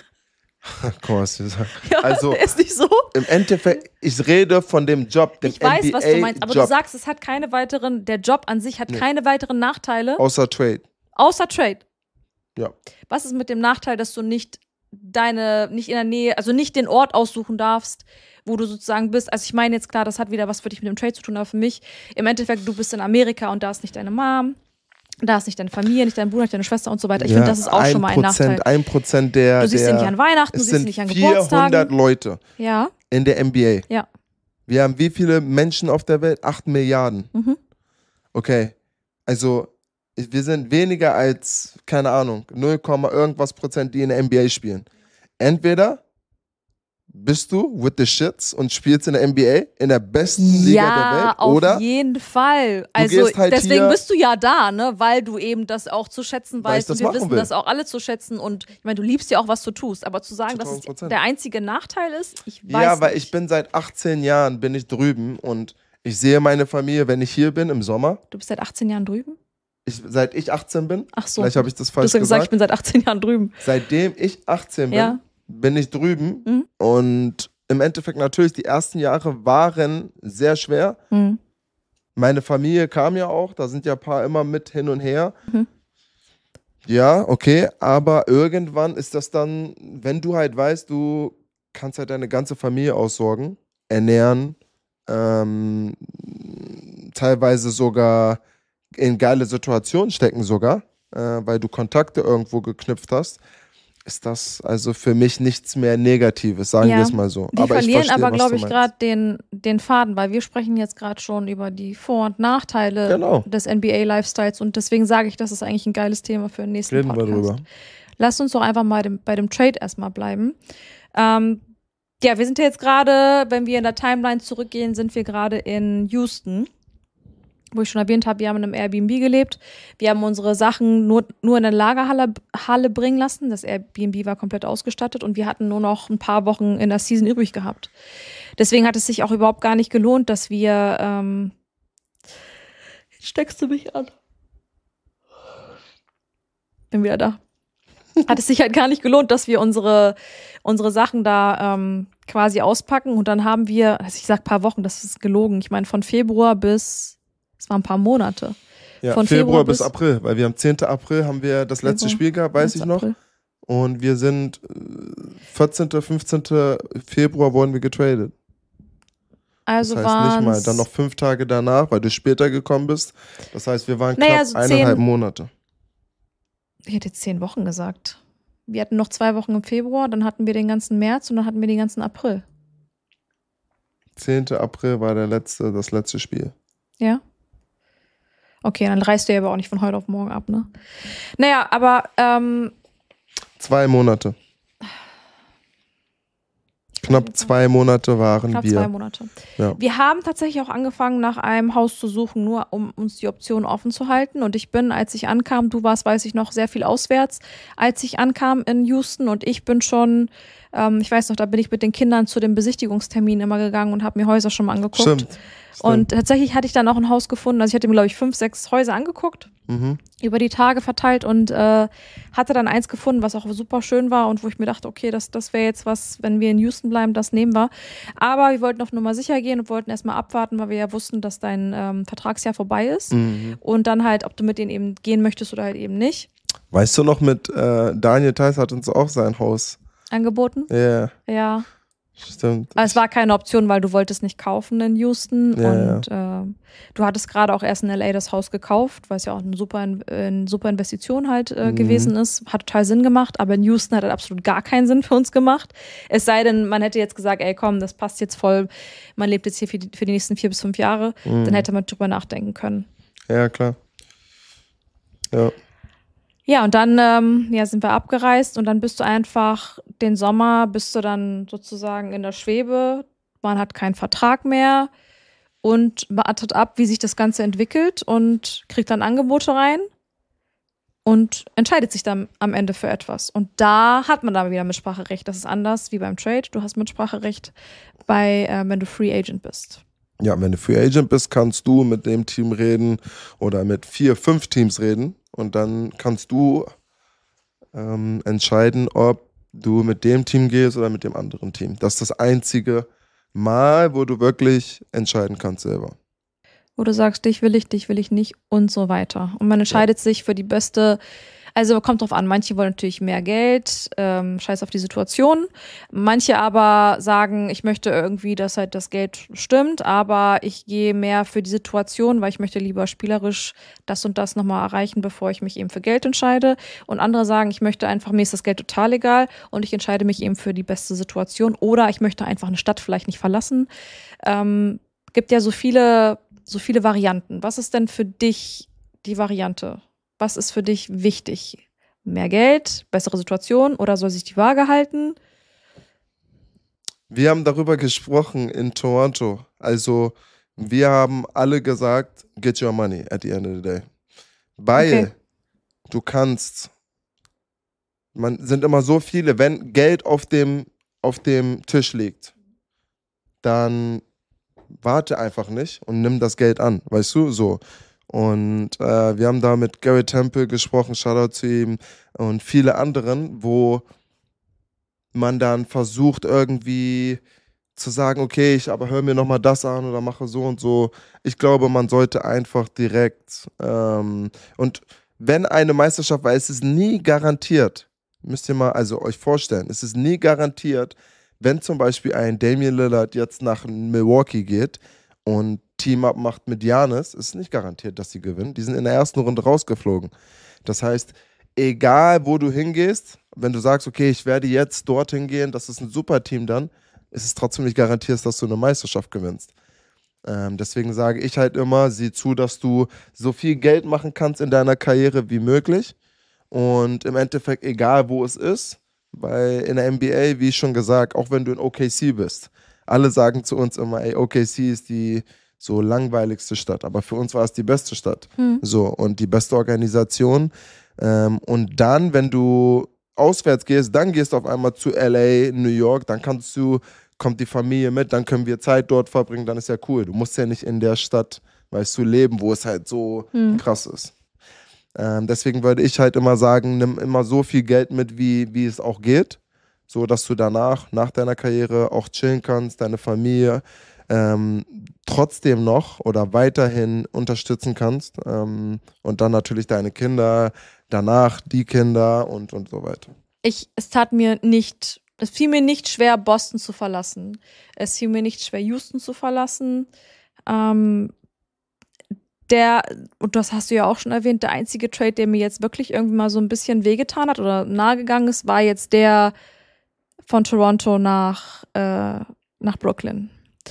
S1: Guck mal, was du sagst.
S2: Ja,
S1: also,
S2: ist nicht so?
S1: Im Endeffekt, ich rede von dem Job, dem NBA-Job.
S2: Ich weiß, was du meinst, aber du sagst, es hat keine weiteren, der Job an sich hat keine weiteren Nachteile.
S1: Außer Trade.
S2: Außer Trade.
S1: Ja.
S2: Was ist mit dem Nachteil, dass du nicht in der Nähe, also nicht den Ort aussuchen darfst, wo du sozusagen bist? Also ich meine jetzt klar, das hat wieder was für dich mit dem Trade zu tun, aber für mich, im Endeffekt, du bist in Amerika und da ist nicht deine Mom, da ist nicht deine Familie, nicht dein Bruder, nicht deine Schwester und so weiter. Ich finde, das ist auch schon mal ein Nachteil.
S1: 1% der.
S2: Du siehst sie nicht an Weihnachten, du siehst sie nicht an Geburtstagen.
S1: 400 Leute
S2: ja.
S1: in der NBA.
S2: Ja.
S1: Wir haben wie viele Menschen auf der Welt? 8 Milliarden.
S2: Mhm.
S1: Okay, also wir sind weniger als, keine Ahnung, 0, irgendwas Prozent, die in der NBA spielen. Entweder bist du with the shits und spielst in der NBA, in der besten Liga der Welt, oder?
S2: Ja, auf jeden Fall. Also
S1: halt
S2: deswegen bist du ja da, ne, weil du eben das auch zu schätzen weißt und wir wissen
S1: will.
S2: das auch alle zu schätzen und ich meine, du liebst ja auch, was du tust, aber zu sagen, dass es der einzige Nachteil ist, ich weiß nicht.
S1: Ja, weil ich bin seit 18 Jahren bin ich drüben und ich sehe meine Familie, wenn ich hier bin im Sommer.
S2: Du bist seit 18 Jahren drüben?
S1: Seit ich 18 bin.
S2: Ach so.
S1: Vielleicht habe ich das falsch gesagt.
S2: Du hast ja gesagt, ich bin seit 18 Jahren drüben.
S1: Seitdem ich 18 bin, bin ich drüben.
S2: Mhm.
S1: Und im Endeffekt natürlich, die ersten Jahre waren sehr schwer.
S2: Mhm.
S1: Meine Familie kam ja auch, da sind ja ein paar immer mit hin und her.
S2: Mhm.
S1: Ja, okay, aber irgendwann ist das dann, wenn du halt weißt, du kannst halt deine ganze Familie aussorgen, ernähren, teilweise sogar in geile Situationen stecken sogar, weil du Kontakte irgendwo geknüpft hast, ist das also für mich nichts mehr Negatives, sagen wir es mal so.
S2: Die verlieren aber, glaube ich, gerade den Faden, weil wir sprechen jetzt gerade schon über die Vor- und Nachteile des NBA-Lifestyles und deswegen sage ich, das ist eigentlich ein geiles Thema für den nächsten Podcast.
S1: Reden wir drüber.
S2: Lasst uns doch einfach mal bei dem Trade erstmal bleiben. Ja, wir sind ja jetzt gerade, wenn wir in der Timeline zurückgehen, sind wir gerade in Houston. wo ich schon erwähnt habe, wir haben in einem Airbnb gelebt. Wir haben unsere Sachen nur in eine Lagerhalle bringen lassen. Das Airbnb war komplett ausgestattet und wir hatten nur noch ein paar Wochen in der Season übrig gehabt. Deswegen hat es sich auch überhaupt gar nicht gelohnt, dass wir jetzt steckst du mich an. Bin wieder da. Hat es sich halt gar nicht gelohnt, dass wir unsere Sachen da quasi auspacken und dann haben wir, also ich sag paar Wochen, das ist gelogen. Ich meine von Februar bis, es waren ein paar Monate.
S1: Ja,
S2: Von
S1: Februar bis April, weil wir am 10. April haben wir das letzte Spiel gehabt, weiß ich noch.
S2: April.
S1: Und wir sind 14., 15. Februar wurden wir getradet.
S2: Also
S1: das heißt nicht mal, dann noch 5 Tage danach, weil du später gekommen bist. Das heißt, wir waren knapp
S2: also
S1: 1,5 Monate.
S2: Ich hätte jetzt 10 Wochen gesagt. Wir hatten noch 2 Wochen im Februar, dann hatten wir den ganzen März und dann hatten wir den ganzen April.
S1: 10. April war das letzte Spiel.
S2: Ja. Okay, dann reißt du ja aber auch nicht von heute auf morgen ab, ne? Naja, aber
S1: 2 Monate. Knapp 2 Monate waren
S2: knapp
S1: wir.
S2: 2 Monate.
S1: Ja.
S2: Wir haben tatsächlich auch angefangen, nach einem Haus zu suchen, nur um uns die Option offen zu halten. Und ich bin, als ich ankam, du warst, weiß ich noch, sehr viel auswärts, als ich ankam in Houston. Und ich bin schon, ich weiß noch, da bin ich mit den Kindern zu den Besichtigungsterminen immer gegangen und habe mir Häuser schon mal angeguckt.
S1: Stimmt.
S2: Und tatsächlich hatte ich dann auch ein Haus gefunden. Also ich hatte mir, glaube ich, 5, 6 Häuser angeguckt, über die Tage verteilt und hatte dann eins gefunden, was auch super schön war und wo ich mir dachte, okay, das wäre jetzt was, wenn wir in Houston bleiben, das nehmen wir. Aber wir wollten auf Nummer sicher gehen und wollten erstmal abwarten, weil wir ja wussten, dass dein Vertragsjahr vorbei ist. Und dann halt, ob du mit denen eben gehen möchtest oder halt eben nicht.
S1: Weißt du noch, mit Daniel Theiss hat uns auch sein Haus
S2: Angeboten?
S1: Yeah.
S2: Ja.
S1: Stimmt.
S2: Aber es war keine Option, weil du wolltest nicht kaufen in Houston
S1: Ja,
S2: und du hattest gerade auch erst in LA das Haus gekauft, weil es ja auch eine super Investition halt gewesen ist. Hat total Sinn gemacht, aber in Houston hat das absolut gar keinen Sinn für uns gemacht. Es sei denn, man hätte jetzt gesagt, ey komm, das passt jetzt voll, man lebt jetzt hier für die nächsten 4 bis 5 Jahre, dann hätte man drüber nachdenken können.
S1: Ja, klar. Ja.
S2: Ja, und dann sind wir abgereist und dann bist du einfach den Sommer, bist du dann sozusagen in der Schwebe. Man hat keinen Vertrag mehr und wartet ab, wie sich das Ganze entwickelt und kriegt dann Angebote rein und entscheidet sich dann am Ende für etwas. Und da hat man dann wieder Mitspracherecht. Das ist anders wie beim Trade. Du hast Mitspracherecht wenn du Free Agent bist.
S1: Ja, wenn du Free Agent bist, kannst du mit dem Team reden oder mit 4, 5 Teams reden. Und dann kannst du entscheiden, ob du mit dem Team gehst oder mit dem anderen Team. Das ist das einzige Mal, wo du wirklich entscheiden kannst selber.
S2: Wo du sagst, dich will ich nicht und so weiter. Und man entscheidet sich für die beste, also kommt drauf an, manche wollen natürlich mehr Geld, scheiß auf die Situation. Manche aber sagen, ich möchte irgendwie, dass halt das Geld stimmt, aber ich gehe mehr für die Situation, weil ich möchte lieber spielerisch das und das nochmal erreichen, bevor ich mich eben für Geld entscheide. Und andere sagen, ich möchte einfach, mir ist das Geld total egal und ich entscheide mich eben für die beste Situation oder ich möchte einfach eine Stadt vielleicht nicht verlassen. Gibt ja so viele Varianten. Was ist denn für dich die Variante? Was ist für dich wichtig? Mehr Geld, bessere Situation oder soll sich die Waage halten?
S1: Wir haben darüber gesprochen in Toronto. Also wir haben alle gesagt, get your money at the end of the day. Weil du kannst, sind immer so viele, wenn Geld auf dem Tisch liegt, dann warte einfach nicht und nimm das Geld an, weißt du, so. Und wir haben da mit Gary Temple gesprochen, Shoutout zu ihm und viele anderen, wo man dann versucht irgendwie zu sagen, okay, aber hör mir nochmal das an oder mache so und so. Ich glaube, man sollte einfach direkt und wenn eine Meisterschaft, weil es ist nie garantiert, müsst ihr mal also euch vorstellen, es ist nie garantiert, wenn zum Beispiel ein Damian Lillard jetzt nach Milwaukee geht und Team-Up macht mit Giannis, ist nicht garantiert, dass sie gewinnen. Die sind in der ersten Runde rausgeflogen. Das heißt, egal wo du hingehst, wenn du sagst, okay, ich werde jetzt dorthin gehen, das ist ein super Team dann, ist es trotzdem nicht garantiert, dass du eine Meisterschaft gewinnst. Deswegen sage ich halt immer, sieh zu, dass du so viel Geld machen kannst in deiner Karriere wie möglich. Und im Endeffekt, egal wo es ist, weil in der NBA, wie schon gesagt, auch wenn du in OKC bist, alle sagen zu uns immer, ey, OKC ist die so langweiligste Stadt. Aber für uns war es die beste Stadt. So, und die beste Organisation. Und dann, wenn du auswärts gehst, dann gehst du auf einmal zu LA, New York, dann kommt die Familie mit, dann können wir Zeit dort verbringen, dann ist ja cool. Du musst ja nicht in der Stadt, weißt du, leben, wo es halt so krass ist. Deswegen würde ich halt immer sagen, nimm immer so viel Geld mit, wie es auch geht, so dass du danach, nach deiner Karriere auch chillen kannst, deine Familie trotzdem noch oder weiterhin unterstützen kannst und dann natürlich deine Kinder, danach die Kinder und so weiter.
S2: Es fiel mir nicht schwer, Boston zu verlassen. Es fiel mir nicht schwer, Houston zu verlassen. Und das hast du ja auch schon erwähnt, der einzige Trade, der mir jetzt wirklich irgendwie mal so ein bisschen wehgetan hat oder nahegegangen ist, war jetzt der von Toronto nach Brooklyn.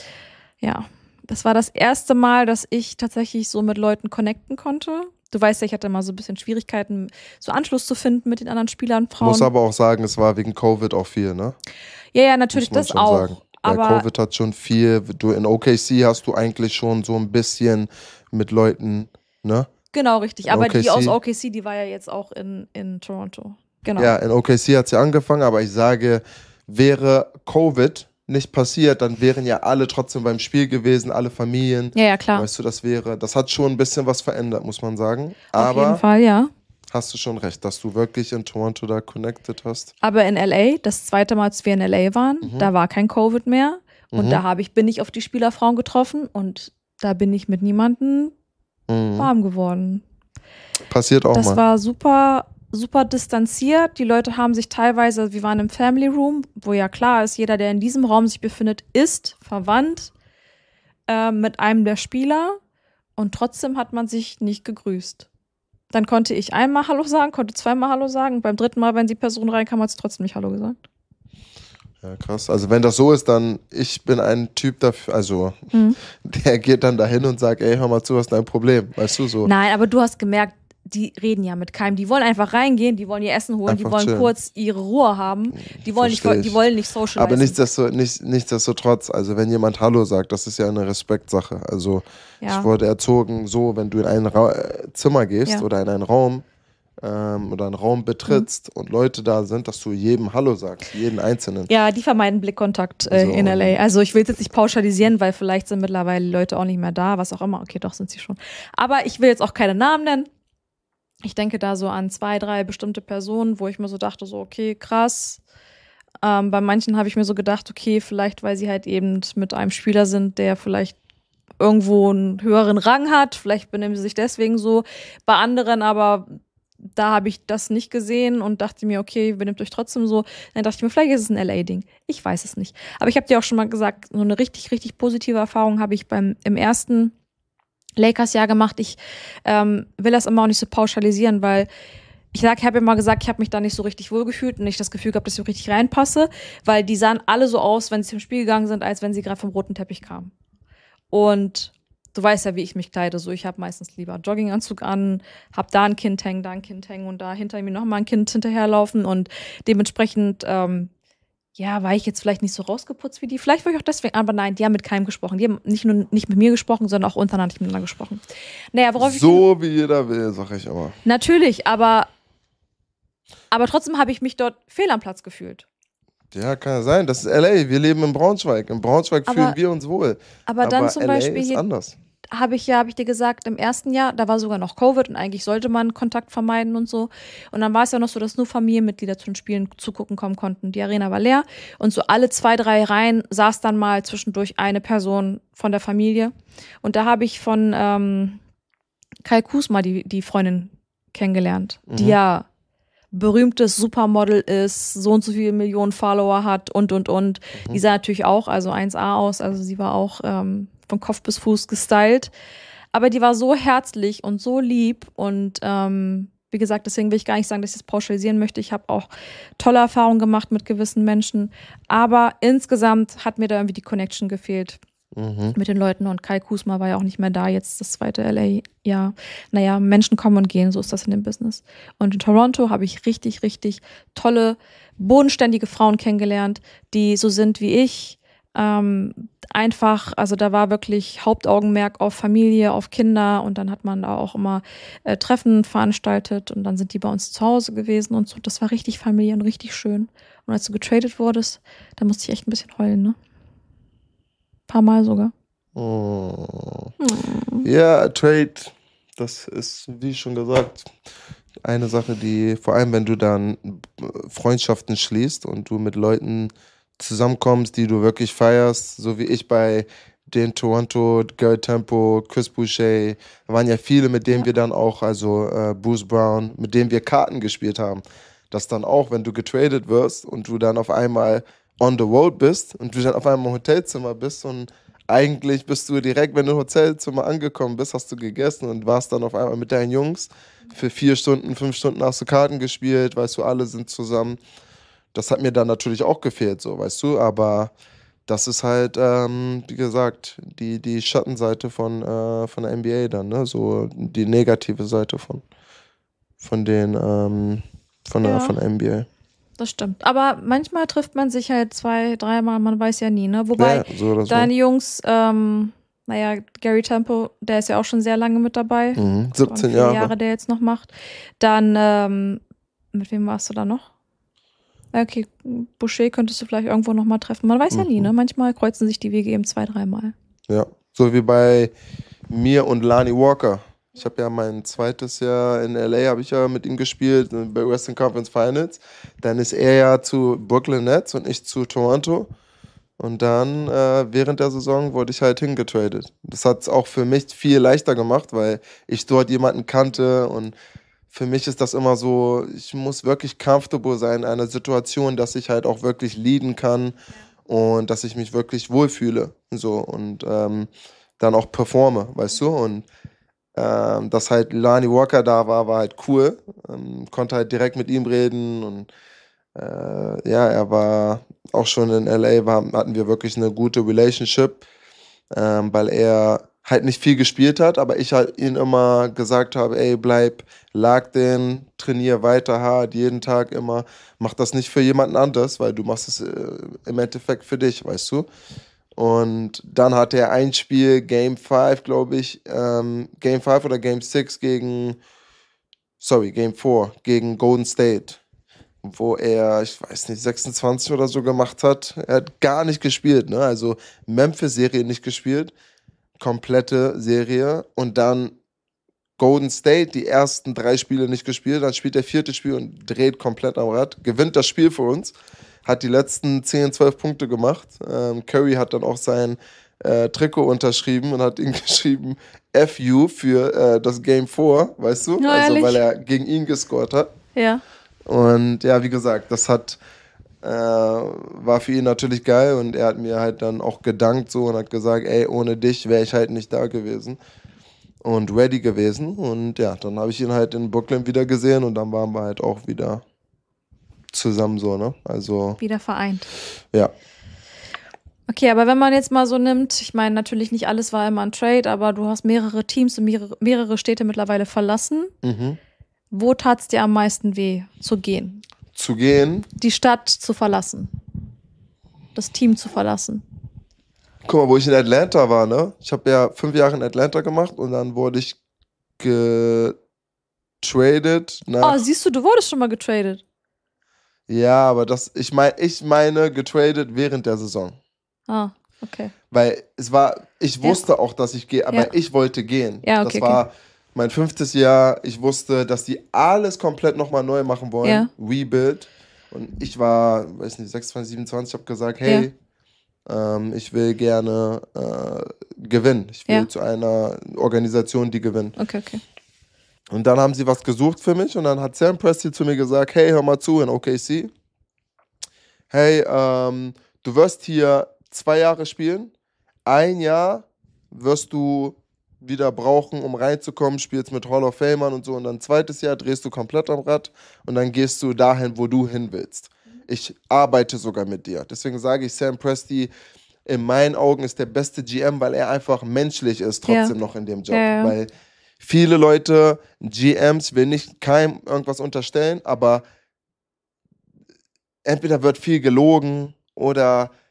S2: Ja, das war das erste Mal, dass ich tatsächlich so mit Leuten connecten konnte. Du weißt ja, ich hatte mal so ein bisschen Schwierigkeiten, so Anschluss zu finden mit den anderen Spielern, Frauen.
S1: Muss aber auch sagen, es war wegen Covid auch viel, ne?
S2: Ja, natürlich, das auch.
S1: Sagen. Aber Covid hat schon viel, in OKC hast du eigentlich schon so ein bisschen mit Leuten, ne?
S2: Genau, richtig. Aber die aus OKC, die war ja jetzt auch in Toronto. Genau.
S1: Ja, in OKC hat sie angefangen, aber ich sage, wäre Covid nicht passiert, dann wären ja alle trotzdem beim Spiel gewesen, alle Familien.
S2: Ja, klar.
S1: Weißt du, das hat schon ein bisschen was verändert, muss man sagen.
S2: Auf jeden Fall, ja.
S1: Hast du schon recht, dass du wirklich in Toronto da connected hast.
S2: Aber in LA, das zweite Mal, als wir in LA waren, da war kein Covid mehr. Und da bin ich auf die Spielerfrauen getroffen und da bin ich mit niemandem warm geworden.
S1: Passiert auch mal.
S2: Das war super, super distanziert. Die Leute haben sich teilweise, wir waren im Family Room, wo ja klar ist, jeder, der in diesem Raum sich befindet, ist verwandt mit einem der Spieler. Und trotzdem hat man sich nicht gegrüßt. Dann konnte ich einmal Hallo sagen, konnte zweimal Hallo sagen. Beim dritten Mal, wenn die Person reinkam, hat sie trotzdem nicht Hallo gesagt.
S1: Ja, krass. Also wenn das so ist, dann, ich bin ein Typ dafür, also der geht dann dahin und sagt, ey, hör mal zu, was ist dein Problem? Weißt du, so.
S2: Nein, aber du hast gemerkt, die reden ja mit keinem. Die wollen einfach reingehen, die wollen ihr Essen holen,
S1: einfach
S2: die wollen
S1: chillen.
S2: Kurz ihre Ruhe haben. Die wollen nicht socialisen.
S1: Aber nichtsdestotrotz, also wenn jemand Hallo sagt, das ist ja eine Respektsache. Also ich wurde erzogen so, wenn du in ein Zimmer gehst oder in einen Raum oder einen Raum betrittst und Leute da sind, dass du jedem Hallo sagst, jeden Einzelnen.
S2: Ja, die vermeiden Blickkontakt in LA. Also ich will es jetzt nicht pauschalisieren, weil vielleicht sind mittlerweile die Leute auch nicht mehr da, was auch immer. Okay, doch sind sie schon. Aber ich will jetzt auch keine Namen nennen. Ich denke da so an 2, 3 bestimmte Personen, wo ich mir so dachte, so okay, krass. Bei manchen habe ich mir so gedacht, okay, vielleicht weil sie halt eben mit einem Spieler sind, der vielleicht irgendwo einen höheren Rang hat. Vielleicht benehmen sie sich deswegen so. Bei anderen aber, da habe ich das nicht gesehen und dachte mir, okay, benimmt euch trotzdem so. Dann dachte ich mir, vielleicht ist es ein LA-Ding. Ich weiß es nicht. Aber ich habe dir auch schon mal gesagt, so eine richtig, richtig positive Erfahrung habe ich im ersten Lakers-Jahr gemacht. Ich will das immer auch nicht so pauschalisieren, weil ich habe immer gesagt, ich habe mich da nicht so richtig wohlgefühlt und nicht das Gefühl gehabt, dass ich so richtig reinpasse, weil die sahen alle so aus, wenn sie zum Spiel gegangen sind, als wenn sie gerade vom roten Teppich kamen. Und du weißt ja, wie ich mich kleide. So, ich habe meistens lieber Jogginganzug an, habe da ein Kind hängen, da ein Kind hängen und da hinter mir nochmal ein Kind hinterherlaufen und dementsprechend war ich jetzt vielleicht nicht so rausgeputzt wie die. Vielleicht war ich auch deswegen, aber nein, die haben mit keinem gesprochen. Die haben nicht mit mir gesprochen, sondern auch untereinander miteinander gesprochen. Naja, worauf
S1: so wie jeder will, sag ich immer.
S2: Natürlich, aber trotzdem habe ich mich dort fehl am Platz gefühlt.
S1: Ja, kann ja sein. Das ist LA. Wir leben in Braunschweig. In Braunschweig fühlen wir uns wohl.
S2: Aber dann zum
S1: LA
S2: Beispiel
S1: ist anders.
S2: habe ich dir gesagt, im ersten Jahr, da war sogar noch Covid und eigentlich sollte man Kontakt vermeiden und so. Und dann war es ja noch so, dass nur Familienmitglieder zu den Spielen zugucken kommen konnten. Die Arena war leer und so alle 2, 3 Reihen saß dann mal zwischendurch eine Person von der Familie. Und da habe ich von Kai Kusma die Freundin kennengelernt, die ja berühmtes Supermodel ist, so und so viele Millionen Follower hat und. Die sah natürlich auch, also 1A aus, also sie war auch von Kopf bis Fuß gestylt. Aber die war so herzlich und so lieb und wie gesagt, deswegen will ich gar nicht sagen, dass ich das pauschalisieren möchte. Ich habe auch tolle Erfahrungen gemacht mit gewissen Menschen, aber insgesamt hat mir da irgendwie die Connection gefehlt mit den Leuten und Kai Kusma war ja auch nicht mehr da, jetzt das zweite LA-Jahr. Naja, Menschen kommen und gehen, so ist das in dem Business. Und in Toronto habe ich richtig, richtig tolle, bodenständige Frauen kennengelernt, die so sind wie ich, Einfach, also da war wirklich Hauptaugenmerk auf Familie, auf Kinder und dann hat man da auch immer Treffen veranstaltet und dann sind die bei uns zu Hause gewesen und so. Das war richtig familiär und richtig schön. Und als du getradet wurdest, da musste ich echt ein bisschen heulen, ne? Ein paar Mal sogar.
S1: Ja, Trade, das ist, wie schon gesagt, eine Sache, die, vor allem wenn du dann Freundschaften schließt und du mit Leuten zusammenkommst, die du wirklich feierst, so wie ich bei den Toronto, Gary Tempo, Chris Boucher, da waren ja viele, mit denen wir dann auch, also Bruce Brown, mit denen wir Karten gespielt haben. Dass dann auch, wenn du getradet wirst und du dann auf einmal on the road bist und du dann auf einmal im Hotelzimmer bist und eigentlich bist du direkt, wenn du im Hotelzimmer angekommen bist, hast du gegessen und warst dann auf einmal mit deinen Jungs. Für 4 Stunden, 5 Stunden hast du Karten gespielt, weißt du, alle sind zusammen. Das hat mir dann natürlich auch gefehlt, so, weißt du, aber das ist halt, wie gesagt, die Schattenseite von der NBA dann, ne? So die negative Seite von den, von der NBA.
S2: Das stimmt. Aber manchmal trifft man sich halt 2, 3 Mal, man weiß ja nie, ne? Wobei
S1: Ja, so oder so.
S2: deine Jungs, naja, Gary Tempo, der ist ja auch schon sehr lange mit dabei.
S1: 17
S2: viele
S1: Jahre.
S2: Jahre, der jetzt noch macht. Dann, mit wem warst du da noch? Okay, Boucher könntest du vielleicht irgendwo nochmal treffen. Man weiß ja nie, ne? Manchmal kreuzen sich die Wege eben 2, 3 Mal.
S1: Ja, so wie bei mir und Lonnie Walker. Ich habe ja mein zweites Jahr in LA, habe ich ja mit ihm gespielt, bei Western Conference Finals. Dann ist er ja zu Brooklyn Nets und ich zu Toronto. Und dann während der Saison wurde ich halt hingetradet. Das hat es auch für mich viel leichter gemacht, weil ich dort jemanden kannte und für mich ist das immer so, ich muss wirklich comfortable sein in einer Situation, dass ich halt auch wirklich leaden kann und dass ich mich wirklich wohlfühle. So und dann auch performe, weißt du? Und dass halt Lonnie Walker da war, war halt cool. Konnte halt direkt mit ihm reden und ja, er war auch schon in LA, hatten wir wirklich eine gute Relationship, weil er halt nicht viel gespielt hat, aber ich halt ihn immer gesagt habe, ey, bleib locked in, trainier weiter hart, jeden Tag immer, mach das nicht für jemanden anders, weil du machst es im Endeffekt für dich, weißt du? Und dann hatte er ein Spiel, Game 5, glaube ich, Game 5 oder Game 6 Game 4 gegen Golden State, wo er, ich weiß nicht, 26 oder so gemacht hat. Er hat gar nicht gespielt, ne? Also Memphis-Serie nicht gespielt, komplette Serie und dann Golden State die ersten 3 Spiele nicht gespielt, dann spielt der 4. Spiel und dreht komplett am Rad, gewinnt das Spiel für uns, hat die letzten 10, 12 Punkte gemacht. Curry hat dann auch sein Trikot unterschrieben und hat ihm geschrieben FU für das Game 4, weißt du?
S2: Ja,
S1: also
S2: ehrlich?
S1: weil er gegen ihn gescored hat.
S2: Ja.
S1: Und ja, wie gesagt, das war für ihn natürlich geil und er hat mir halt dann auch gedankt so und hat gesagt, ey, ohne dich wäre ich halt nicht da gewesen und ready gewesen. Und ja, dann habe ich ihn halt in Brooklyn wieder gesehen und dann waren wir halt auch wieder zusammen so, ne? Also,
S2: Wieder vereint.
S1: ja.
S2: Okay, aber wenn man jetzt mal so nimmt, ich meine, natürlich nicht alles war immer ein Trade, aber du hast mehrere Teams und mehrere Städte mittlerweile verlassen. Wo tat es dir am meisten weh, zu gehen?
S1: Zu gehen?
S2: Die Stadt zu verlassen. Das Team zu verlassen.
S1: Guck mal, wo ich in Atlanta war, ne? Ich habe ja 5 Jahre in Atlanta gemacht und dann wurde ich getradet nach...
S2: Oh, siehst du, du wurdest schon mal getradet.
S1: Ja, aber ich meine getradet während der Saison.
S2: Ah, okay.
S1: Weil ich wusste auch, dass ich gehe, aber ich wollte gehen.
S2: Ja, okay,
S1: das war mein 5. Jahr. Ich wusste, dass die alles komplett nochmal neu machen wollen.
S2: Ja.
S1: Rebuild. Und ich war, weiß nicht, 26, 27, habe gesagt, hey, ich will gerne gewinnen. Ich will zu einer Organisation, die gewinnt.
S2: Okay.
S1: Und dann haben sie was gesucht für mich und dann hat Sam Presti zu mir gesagt, hey, hör mal zu in OKC. Hey, du wirst hier 2 Jahre spielen. 1 Jahr wirst du wieder brauchen, um reinzukommen, spielst mit Hall of Famern und so. Und dann 2. Jahr drehst du komplett am Rad und dann gehst du dahin, wo du hin willst. Ich arbeite sogar mit dir. Deswegen sage ich, Sam Presti in meinen Augen ist der beste GM, weil er einfach menschlich ist, trotzdem noch in dem Job.
S2: Ja.
S1: Weil viele Leute, GMs, will nicht keinem irgendwas unterstellen, aber entweder wird viel gelogen oder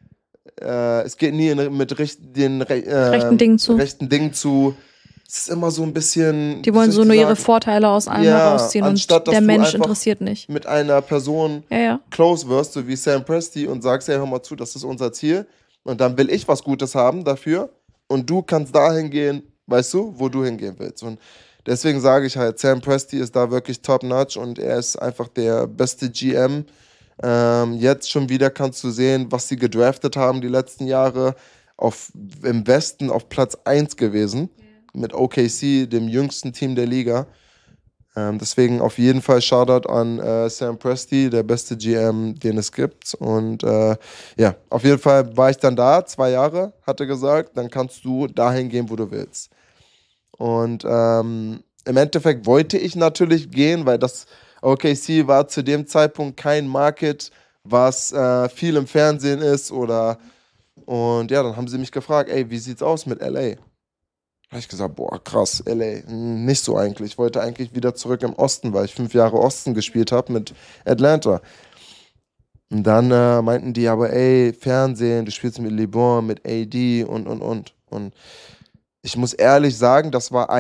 S1: es geht nie mit den
S2: Rechten Dingen zu.
S1: rechten Dingen zu. Es ist immer so ein bisschen.
S2: Die wollen so nur ihre Vorteile aus allem herausziehen und
S1: anstatt, dass
S2: der
S1: du
S2: Mensch
S1: einfach
S2: interessiert nicht.
S1: mit einer Person close wirst, so wie Sam Presti, und sagst, hey, hör mal zu, das ist unser Ziel. Und dann will ich was Gutes haben dafür. Und du kannst dahin gehen, weißt du, wo du hingehen willst. Und deswegen sage ich halt, Sam Presti ist da wirklich top-notch und er ist einfach der beste GM. Jetzt schon wieder kannst du sehen, was sie gedraftet haben die letzten Jahre. Im Westen auf Platz 1 gewesen. Mit OKC, dem jüngsten Team der Liga. Deswegen auf jeden Fall Shoutout an Sam Presti, der beste GM, den es gibt. Und ja, auf jeden Fall war ich dann da, 2 Jahre, hat er gesagt. Dann kannst du dahin gehen, wo du willst. Und im Endeffekt wollte ich natürlich gehen, weil das OKC war zu dem Zeitpunkt kein Market, was viel im Fernsehen ist und ja, dann haben sie mich gefragt, ey, wie sieht's aus mit LA? Da habe ich gesagt, boah, krass, LA, nicht so eigentlich. Ich wollte eigentlich wieder zurück im Osten, weil ich 5 Jahre Osten gespielt habe mit Atlanta. Und dann meinten die aber, ey, Fernsehen, du spielst mit LeBron, mit AD und. Und ich muss ehrlich sagen, das war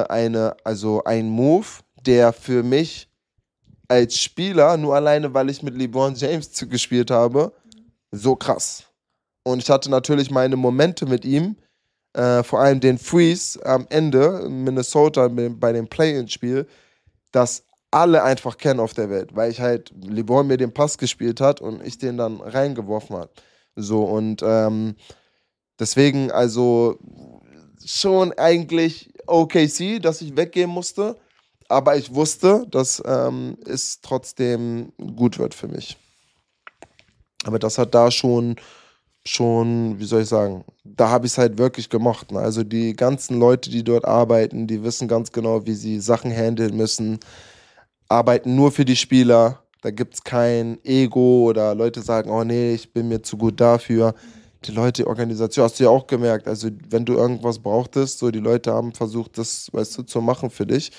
S1: ein Move, der für mich als Spieler, nur alleine, weil ich mit LeBron James gespielt habe, so krass. Und ich hatte natürlich meine Momente mit ihm, vor allem den Freeze am Ende in Minnesota bei dem Play-In-Spiel, das alle einfach kennen auf der Welt, weil ich halt LeBron mir den Pass gespielt hat und ich den dann reingeworfen habe. So, und deswegen also schon eigentlich OKC, dass ich weggehen musste, aber ich wusste, dass es trotzdem gut wird für mich. Aber das hat da schon, wie soll ich sagen, da habe ich es halt wirklich gemocht. Ne? Also die ganzen Leute, die dort arbeiten, die wissen ganz genau, wie sie Sachen handeln müssen, arbeiten nur für die Spieler. Da gibt es kein Ego oder Leute sagen, oh nee, ich bin mir zu gut dafür. Die Leute, die Organisation, hast du ja auch gemerkt, also wenn du irgendwas brauchtest, so die Leute haben versucht, das, weißt du, zu machen für dich.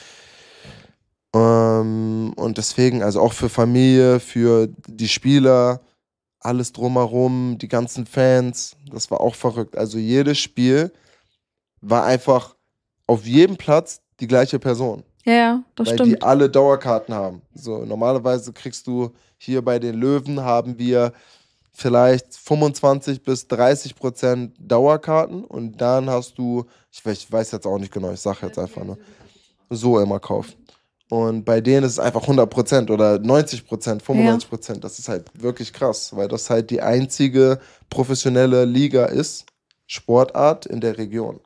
S1: Und deswegen, also auch für Familie, für die Spieler, alles drumherum, die ganzen Fans, das war auch verrückt. Also jedes Spiel war einfach auf jedem Platz die gleiche Person.
S2: Ja, das stimmt.
S1: Weil die alle Dauerkarten haben. So, normalerweise kriegst du hier bei den Löwen haben wir vielleicht 25-30% Dauerkarten und dann hast du, ich weiß jetzt auch nicht genau, ich sage jetzt einfach nur, so immer kaufen. Und bei denen ist es einfach 100% oder 90%, 95%. Ja. Das ist halt wirklich krass, weil das halt die einzige professionelle Liga ist, Sportart in der Region.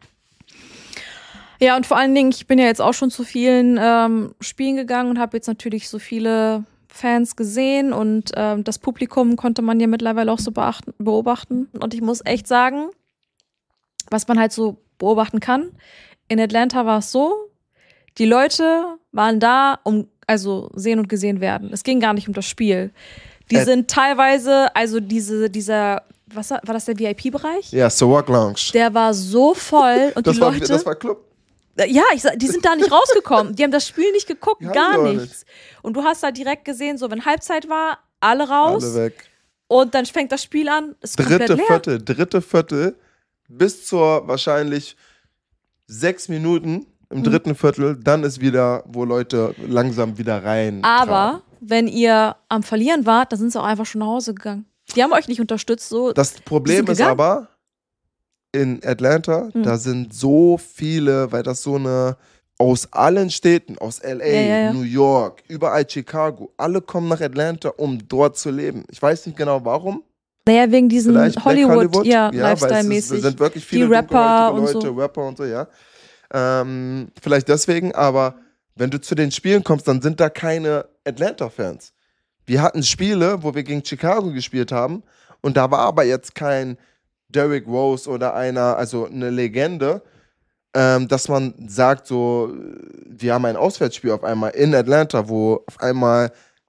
S2: Ja, und vor allen Dingen, ich bin ja jetzt auch schon zu vielen Spielen gegangen und habe jetzt natürlich so viele Fans gesehen und das Publikum konnte man ja mittlerweile auch so beobachten. Und ich muss echt sagen, was man halt so beobachten kann, in Atlanta war es so, die Leute waren da, also sehen und gesehen werden. Es ging gar nicht um das Spiel. Die sind teilweise, also dieser, was war das, der VIP-Bereich?
S1: Ja, Sowak Lounge.
S2: Der war so voll und
S1: das
S2: die Leute...
S1: Das war Club.
S2: Ja, die sind da nicht rausgekommen. Die haben das Spiel nicht geguckt, gar nichts. Und du hast da direkt gesehen, so wenn Halbzeit war, alle raus.
S1: Alle weg.
S2: Und dann fängt das Spiel an, ist komplett leer.
S1: Dritte Viertel, bis zur wahrscheinlich 6 Minuten im dritten Viertel, dann ist wieder, wo Leute langsam wieder rein.
S2: Aber wenn ihr am Verlieren wart, dann sind sie auch einfach schon nach Hause gegangen. Die haben euch nicht unterstützt. So. Das
S1: Problem ist aber, in Atlanta, da sind so viele, weil das so eine, aus allen Städten, aus LA, New York, überall Chicago, alle kommen nach Atlanta, um dort zu leben. Ich weiß nicht genau warum.
S2: Naja, wegen diesem Hollywood, Lifestyle-mäßig.
S1: Es sind wirklich viele
S2: die Rapper
S1: Leute,
S2: und so.
S1: Rapper und so, ja. Vielleicht deswegen, aber wenn du zu den Spielen kommst, dann sind da keine Atlanta-Fans. Wir hatten Spiele, wo wir gegen Chicago gespielt haben und da war aber jetzt kein Derrick Rose oder also eine Legende, dass man sagt so, wir haben ein Auswärtsspiel auf einmal in Atlanta, wo auf einmal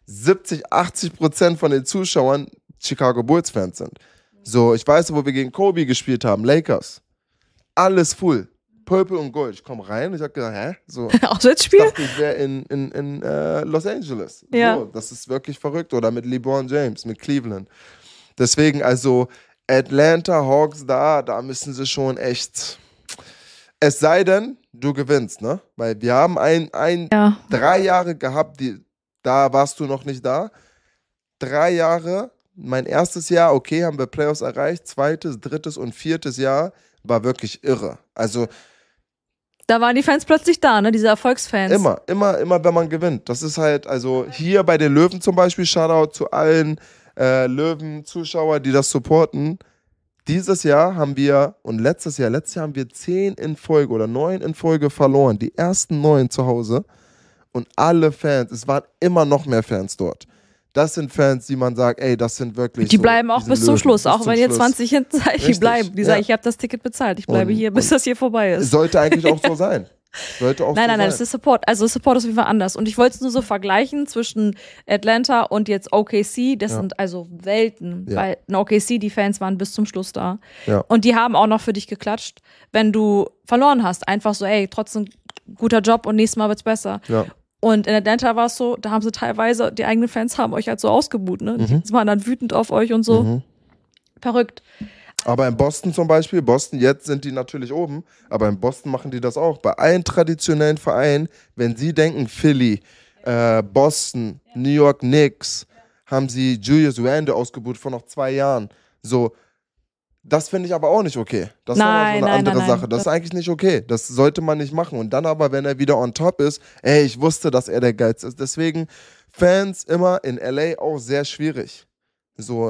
S1: 70-80% von den Zuschauern Chicago Bulls-Fans sind. So, ich weiß, wo wir gegen Kobe gespielt haben, Lakers. Alles full. Purple und Gold. Ich komme rein und ich habe gedacht, hä? So,
S2: Auswärtsspiel?
S1: Ich dachte, ich wäre in Los Angeles.
S2: Ja.
S1: So, das ist wirklich verrückt. Oder mit LeBron James, mit Cleveland. Deswegen, also, Atlanta Hawks da müssen sie schon echt. Es sei denn, du gewinnst, ne? Weil wir haben 3 Jahre gehabt, da warst du noch nicht da. 3 Jahre, mein erstes Jahr, okay, haben wir Playoffs erreicht. Zweites, drittes und viertes Jahr war wirklich irre. Also
S2: da waren die Fans plötzlich da, ne? Diese Erfolgsfans.
S1: immer, wenn man gewinnt. Das ist halt, also hier bei den Löwen zum Beispiel, Shoutout zu allen Löwen-Zuschauer, die das supporten. Dieses Jahr haben wir, und letztes Jahr haben wir 10 in Folge oder 9 in Folge verloren. Die ersten 9 zu Hause. Und alle Fans, es waren immer noch mehr Fans dort. Das sind Fans, die man sagt, ey, das sind wirklich.
S2: Die bleiben auch bis zum Schluss, auch wenn ihr 20 hinten seid, die
S1: Richtig,
S2: bleiben. Die sagen, ich habe das Ticket bezahlt, ich bleibe hier, bis das hier vorbei ist.
S1: Sollte eigentlich auch so sein.
S2: Nein, das ist Support. Also Support ist auf jeden Fall anders. Und ich wollte es nur so vergleichen zwischen Atlanta und jetzt OKC. Das sind also Welten, weil in OKC die Fans waren bis zum Schluss da.
S1: Ja.
S2: Und die haben auch noch für dich geklatscht, wenn du verloren hast. Einfach so, ey, trotzdem guter Job und nächstes Mal wird's besser.
S1: Ja.
S2: Und in Atlanta war es so, da haben sie teilweise, die eigenen Fans haben euch halt so ausgebuht, ne? Die waren dann wütend auf euch und so. Verrückt.
S1: Aber in Boston zum Beispiel, jetzt sind die natürlich oben, aber in Boston machen die das auch. Bei allen traditionellen Vereinen, wenn sie denken, Philly, Boston, New York Knicks, haben sie Julius Randle ausgebucht vor noch 2 Jahren. So, das finde ich aber auch nicht okay. Das ist aber so eine andere Sache. Das ist eigentlich nicht okay. Das sollte man nicht machen. Und dann aber, wenn er wieder on top ist, ey, ich wusste, dass er der Geilste ist. Deswegen Fans immer in LA auch sehr schwierig. So,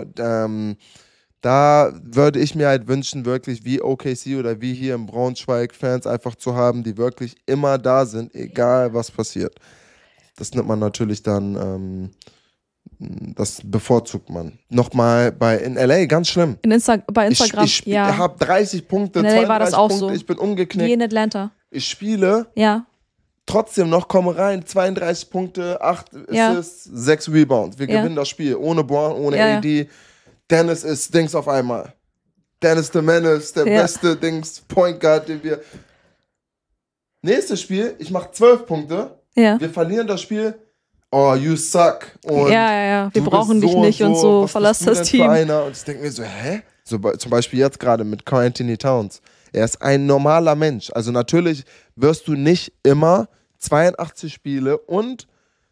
S1: da würde ich mir halt wünschen, wirklich wie OKC oder wie hier in Braunschweig Fans einfach zu haben, die wirklich immer da sind, egal was passiert. Das nimmt man natürlich dann, das bevorzugt man. Nochmal in LA, ganz schlimm.
S2: Bei Instagram,
S1: ich habe 30 Punkte,
S2: in LA
S1: 32
S2: war das auch
S1: Punkte,
S2: so.
S1: ich bin umgeknickt.
S2: Wie in Atlanta.
S1: Ich spiele, trotzdem noch, komme rein, 32 Punkte, 8 Assists, 6 Rebounds. Wir gewinnen das Spiel, ohne Brown, ohne AD. Dennis ist Dings auf einmal. Dennis the Menace, der beste Dings, Point Guard, den wir. Nächstes Spiel, ich mache 12 Punkte.
S2: Ja.
S1: Wir verlieren das Spiel. Oh, you suck. Und
S2: wir brauchen dich nicht und so, verlass das Team.
S1: Und ich denke mir so, hä? So, zum Beispiel jetzt gerade mit Karl Anthony Towns. Er ist ein normaler Mensch. Also natürlich wirst du nicht immer 82 Spiele und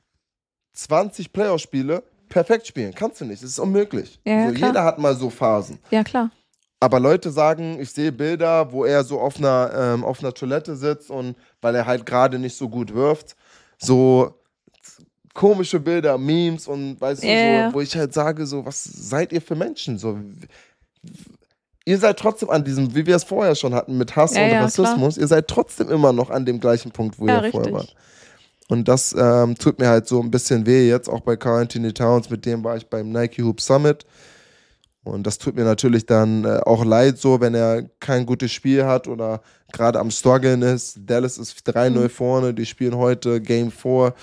S1: 20 Playoff-Spiele perfekt spielen. Kannst du nicht. Das ist unmöglich.
S2: Ja,
S1: so, jeder hat mal so Phasen.
S2: Ja, klar.
S1: Aber Leute sagen, ich sehe Bilder, wo er so auf einer Toilette sitzt und weil er halt gerade nicht so gut wirft. So komische Bilder, Memes und weißt du, so, wo ich halt sage, so, was seid ihr für Menschen? So, ihr seid trotzdem an diesem, wie wir es vorher schon hatten, mit Hass und Rassismus, ihr seid trotzdem immer noch an dem gleichen Punkt, wo ihr vorher wart. Und das tut mir halt so ein bisschen weh, jetzt auch bei Karl Anthony Towns, mit dem war ich beim Nike Hoop Summit. Und das tut mir natürlich dann auch leid, so, wenn er kein gutes Spiel hat oder gerade am Struggeln ist. Dallas ist 3-0 vorne, die spielen heute Game 4.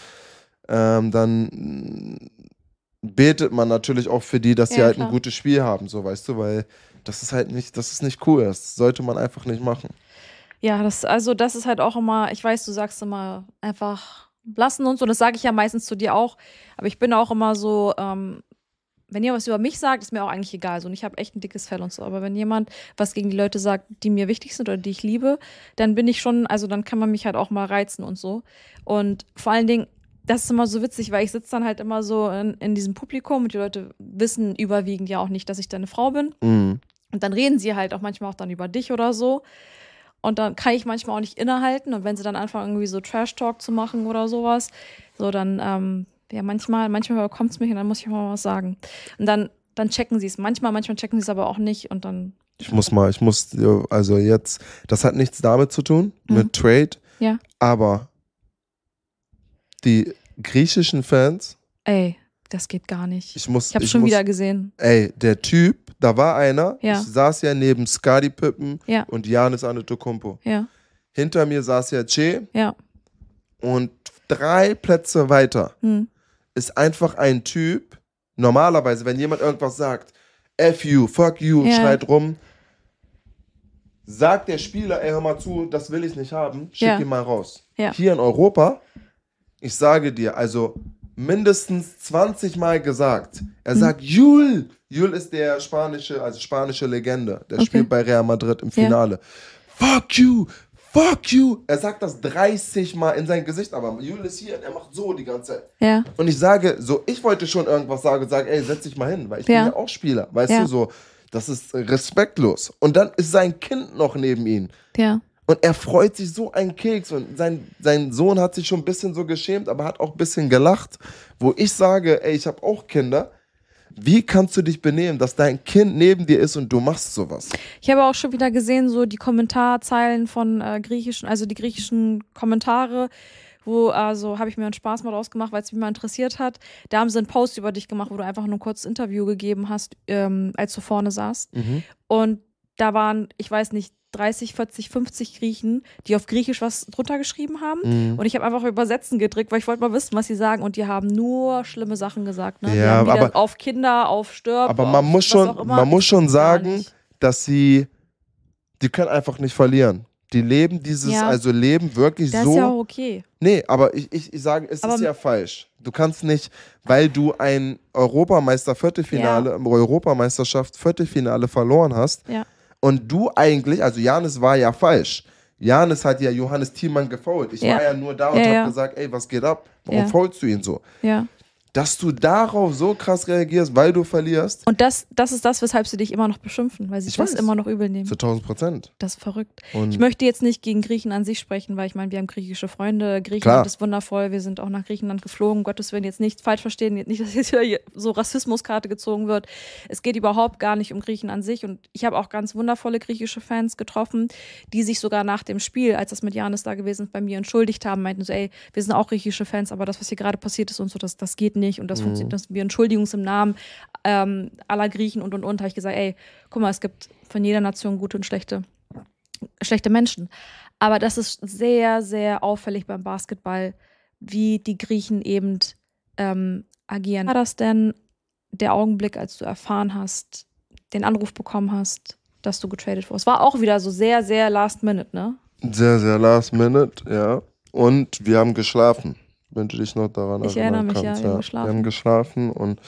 S1: Dann betet man natürlich auch für die, dass sie halt ein gutes Spiel haben, so, weißt du, weil das ist halt nicht, das ist nicht cool, das sollte man einfach nicht machen.
S2: Ja, das ist halt auch immer, ich weiß, du sagst immer einfach lassen uns, und das sage ich ja meistens zu dir auch, aber ich bin auch immer so, wenn ihr was über mich sagt, ist mir auch eigentlich egal. So, und ich habe echt ein dickes Fell und so. Aber wenn jemand was gegen die Leute sagt, die mir wichtig sind oder die ich liebe, dann bin ich schon, also dann kann man mich halt auch mal reizen und so. Und vor allen Dingen, das ist immer so witzig, weil ich sitze dann halt immer so in diesem Publikum und die Leute wissen überwiegend ja auch nicht, dass ich deine Frau bin.
S1: Mhm.
S2: Und dann reden sie halt auch manchmal auch dann über dich oder so. Und dann kann ich manchmal auch nicht innehalten. Und wenn sie dann anfangen, irgendwie so Trash-Talk zu machen oder sowas, so dann, ja, manchmal überkommt es mich und dann muss ich mal was sagen. Und dann checken sie es. Manchmal checken sie es aber auch nicht und dann.
S1: Also jetzt, das hat nichts damit zu tun, mit Trade.
S2: Ja.
S1: Aber die griechischen Fans.
S2: Ey, das geht gar nicht. Ich hab's schon wieder gesehen.
S1: Ey, der Typ, da war einer,
S2: ja.
S1: Ich saß ja neben Scottie Pippen
S2: ja.
S1: und Giannis Antetokounmpo.
S2: Ja.
S1: Hinter mir saß ja Che.
S2: Ja.
S1: Und 3 Plätze weiter ist einfach ein Typ, normalerweise, wenn jemand irgendwas sagt, F you, fuck you,
S2: ja.
S1: schreit rum, sagt der Spieler, ey, hör mal zu, das will ich nicht haben, schick ihn mal raus.
S2: Ja.
S1: Hier in Europa, ich sage dir, also mindestens 20 Mal gesagt. Er sagt, Jul. Jul ist der spanische Legende. Der spielt bei Real Madrid im Finale. Fuck you. Fuck you. Er sagt das 30 Mal in sein Gesicht, aber Jul ist hier und er macht so die ganze Zeit.
S2: Ja.
S1: Und ich sage, so, ich wollte schon irgendwas sagen und sage, ey, setz dich mal hin, weil ich bin ja auch Spieler. Weißt du, so, das ist respektlos. Und dann ist sein Kind noch neben ihm.
S2: Ja.
S1: Und er freut sich so einen Keks. Und sein Sohn hat sich schon ein bisschen so geschämt, aber hat auch ein bisschen gelacht. Wo ich sage, ey, ich habe auch Kinder. Wie kannst du dich benehmen, dass dein Kind neben dir ist und du machst sowas?
S2: Ich habe auch schon wieder gesehen, so die Kommentarzeilen von griechischen, also die griechischen Kommentare, wo, also habe ich mir einen Spaß mal rausgemacht, weil es mich mal interessiert hat. Da haben sie einen Post über dich gemacht, wo du einfach nur ein kurzes Interview gegeben hast, als du vorne saßt. Und da waren, ich weiß nicht, 30, 40, 50 Griechen, die auf Griechisch was drunter geschrieben haben. Und ich habe einfach Übersetzen gedrückt, weil ich wollte mal wissen, was sie sagen. Und die haben nur schlimme Sachen gesagt. Ne?
S1: Ja,
S2: die haben aber auf Kinder, auf Stirb.
S1: Aber man muss schon sagen, dass die können einfach nicht verlieren. Die leben leben wirklich
S2: das
S1: so.
S2: Das ist ja auch okay.
S1: Nee, aber ich sage, es ist ja falsch. Du kannst nicht, weil du ein Europameister-Viertelfinale, Europameisterschaft-Viertelfinale verloren hast, und du eigentlich, also Janis war ja falsch. Janis hat ja Johannes Thiemann gefoult. Ich war ja nur da und habe gesagt, ey, was geht ab? Warum foulst du ihn so?
S2: Ja.
S1: Dass du darauf so krass reagierst, weil du verlierst.
S2: Und das ist das, weshalb sie dich immer noch beschimpfen, weil sie das immer noch übel nehmen.
S1: Zu 1000%.
S2: Das ist verrückt. Ich möchte jetzt nicht gegen Griechen an sich sprechen, weil ich meine, wir haben griechische Freunde. Griechenland ist wundervoll. Wir sind auch nach Griechenland geflogen. Gottes Willen, jetzt nicht falsch verstehen, nicht, dass jetzt hier so Rassismuskarte gezogen wird. Es geht überhaupt gar nicht um Griechen an sich. Und ich habe auch ganz wundervolle griechische Fans getroffen, die sich sogar nach dem Spiel, als das mit Janis da gewesen ist, bei mir entschuldigt haben, meinten so, ey, wir sind auch griechische Fans, aber das, was hier gerade passiert ist und so, das geht nicht. Und das funktioniert, dass wir entschuldigen uns im Namen aller Griechen und. Habe ich gesagt, ey, guck mal, es gibt von jeder Nation gute und schlechte Menschen. Aber das ist sehr, sehr auffällig beim Basketball, wie die Griechen eben agieren. War das denn der Augenblick, als du erfahren hast, den Anruf bekommen hast, dass du getradet wurdest? War auch wieder so sehr, sehr last minute, ne?
S1: Sehr, sehr last minute, ja. Und wir haben geschlafen, wenn du dich noch daran
S2: erinnern kannst. Ich erinnere mich, ja,
S1: wir haben geschlafen und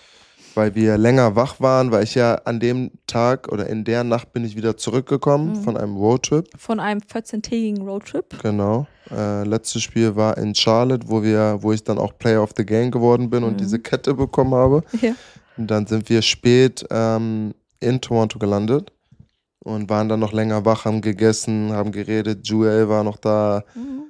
S1: weil wir länger wach waren, weil ich ja an dem Tag oder in der Nacht bin ich wieder zurückgekommen von einem Roadtrip.
S2: Von einem 14-tägigen Roadtrip.
S1: Genau. Letztes Spiel war in Charlotte, wo ich dann auch Player of the Game geworden bin und diese Kette bekommen habe.
S2: Ja.
S1: Und dann sind wir spät in Toronto gelandet und waren dann noch länger wach, haben gegessen, haben geredet. Joel war noch da.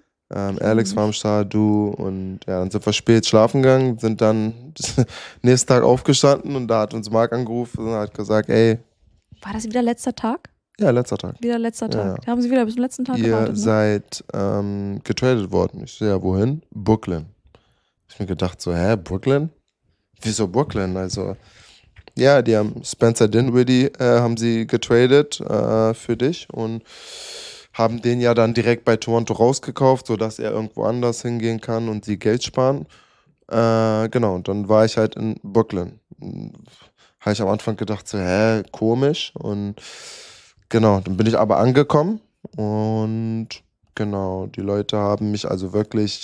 S1: Alex war am Start, du, und ja, dann sind wir spät schlafen gegangen, sind dann nächsten Tag aufgestanden und da hat uns Marc angerufen und hat gesagt, ey.
S2: War das wieder letzter Tag?
S1: Ja, letzter Tag.
S2: Wieder letzter Tag. Ja. Da haben sie wieder bis zum letzten Tag
S1: Ihr
S2: gewartet.
S1: seid getradet worden. Ich so, ja, wohin? Brooklyn. Ich mir gedacht so, Brooklyn? Wieso Brooklyn? Also, ja, die haben Spencer Dinwiddie haben sie getradet für dich und haben den ja dann direkt bei Toronto rausgekauft, sodass er irgendwo anders hingehen kann und sie Geld sparen. Genau, und dann war ich halt in Brooklyn. Habe ich am Anfang gedacht, so, komisch. Und genau, dann bin ich aber angekommen und genau, die Leute haben mich also wirklich...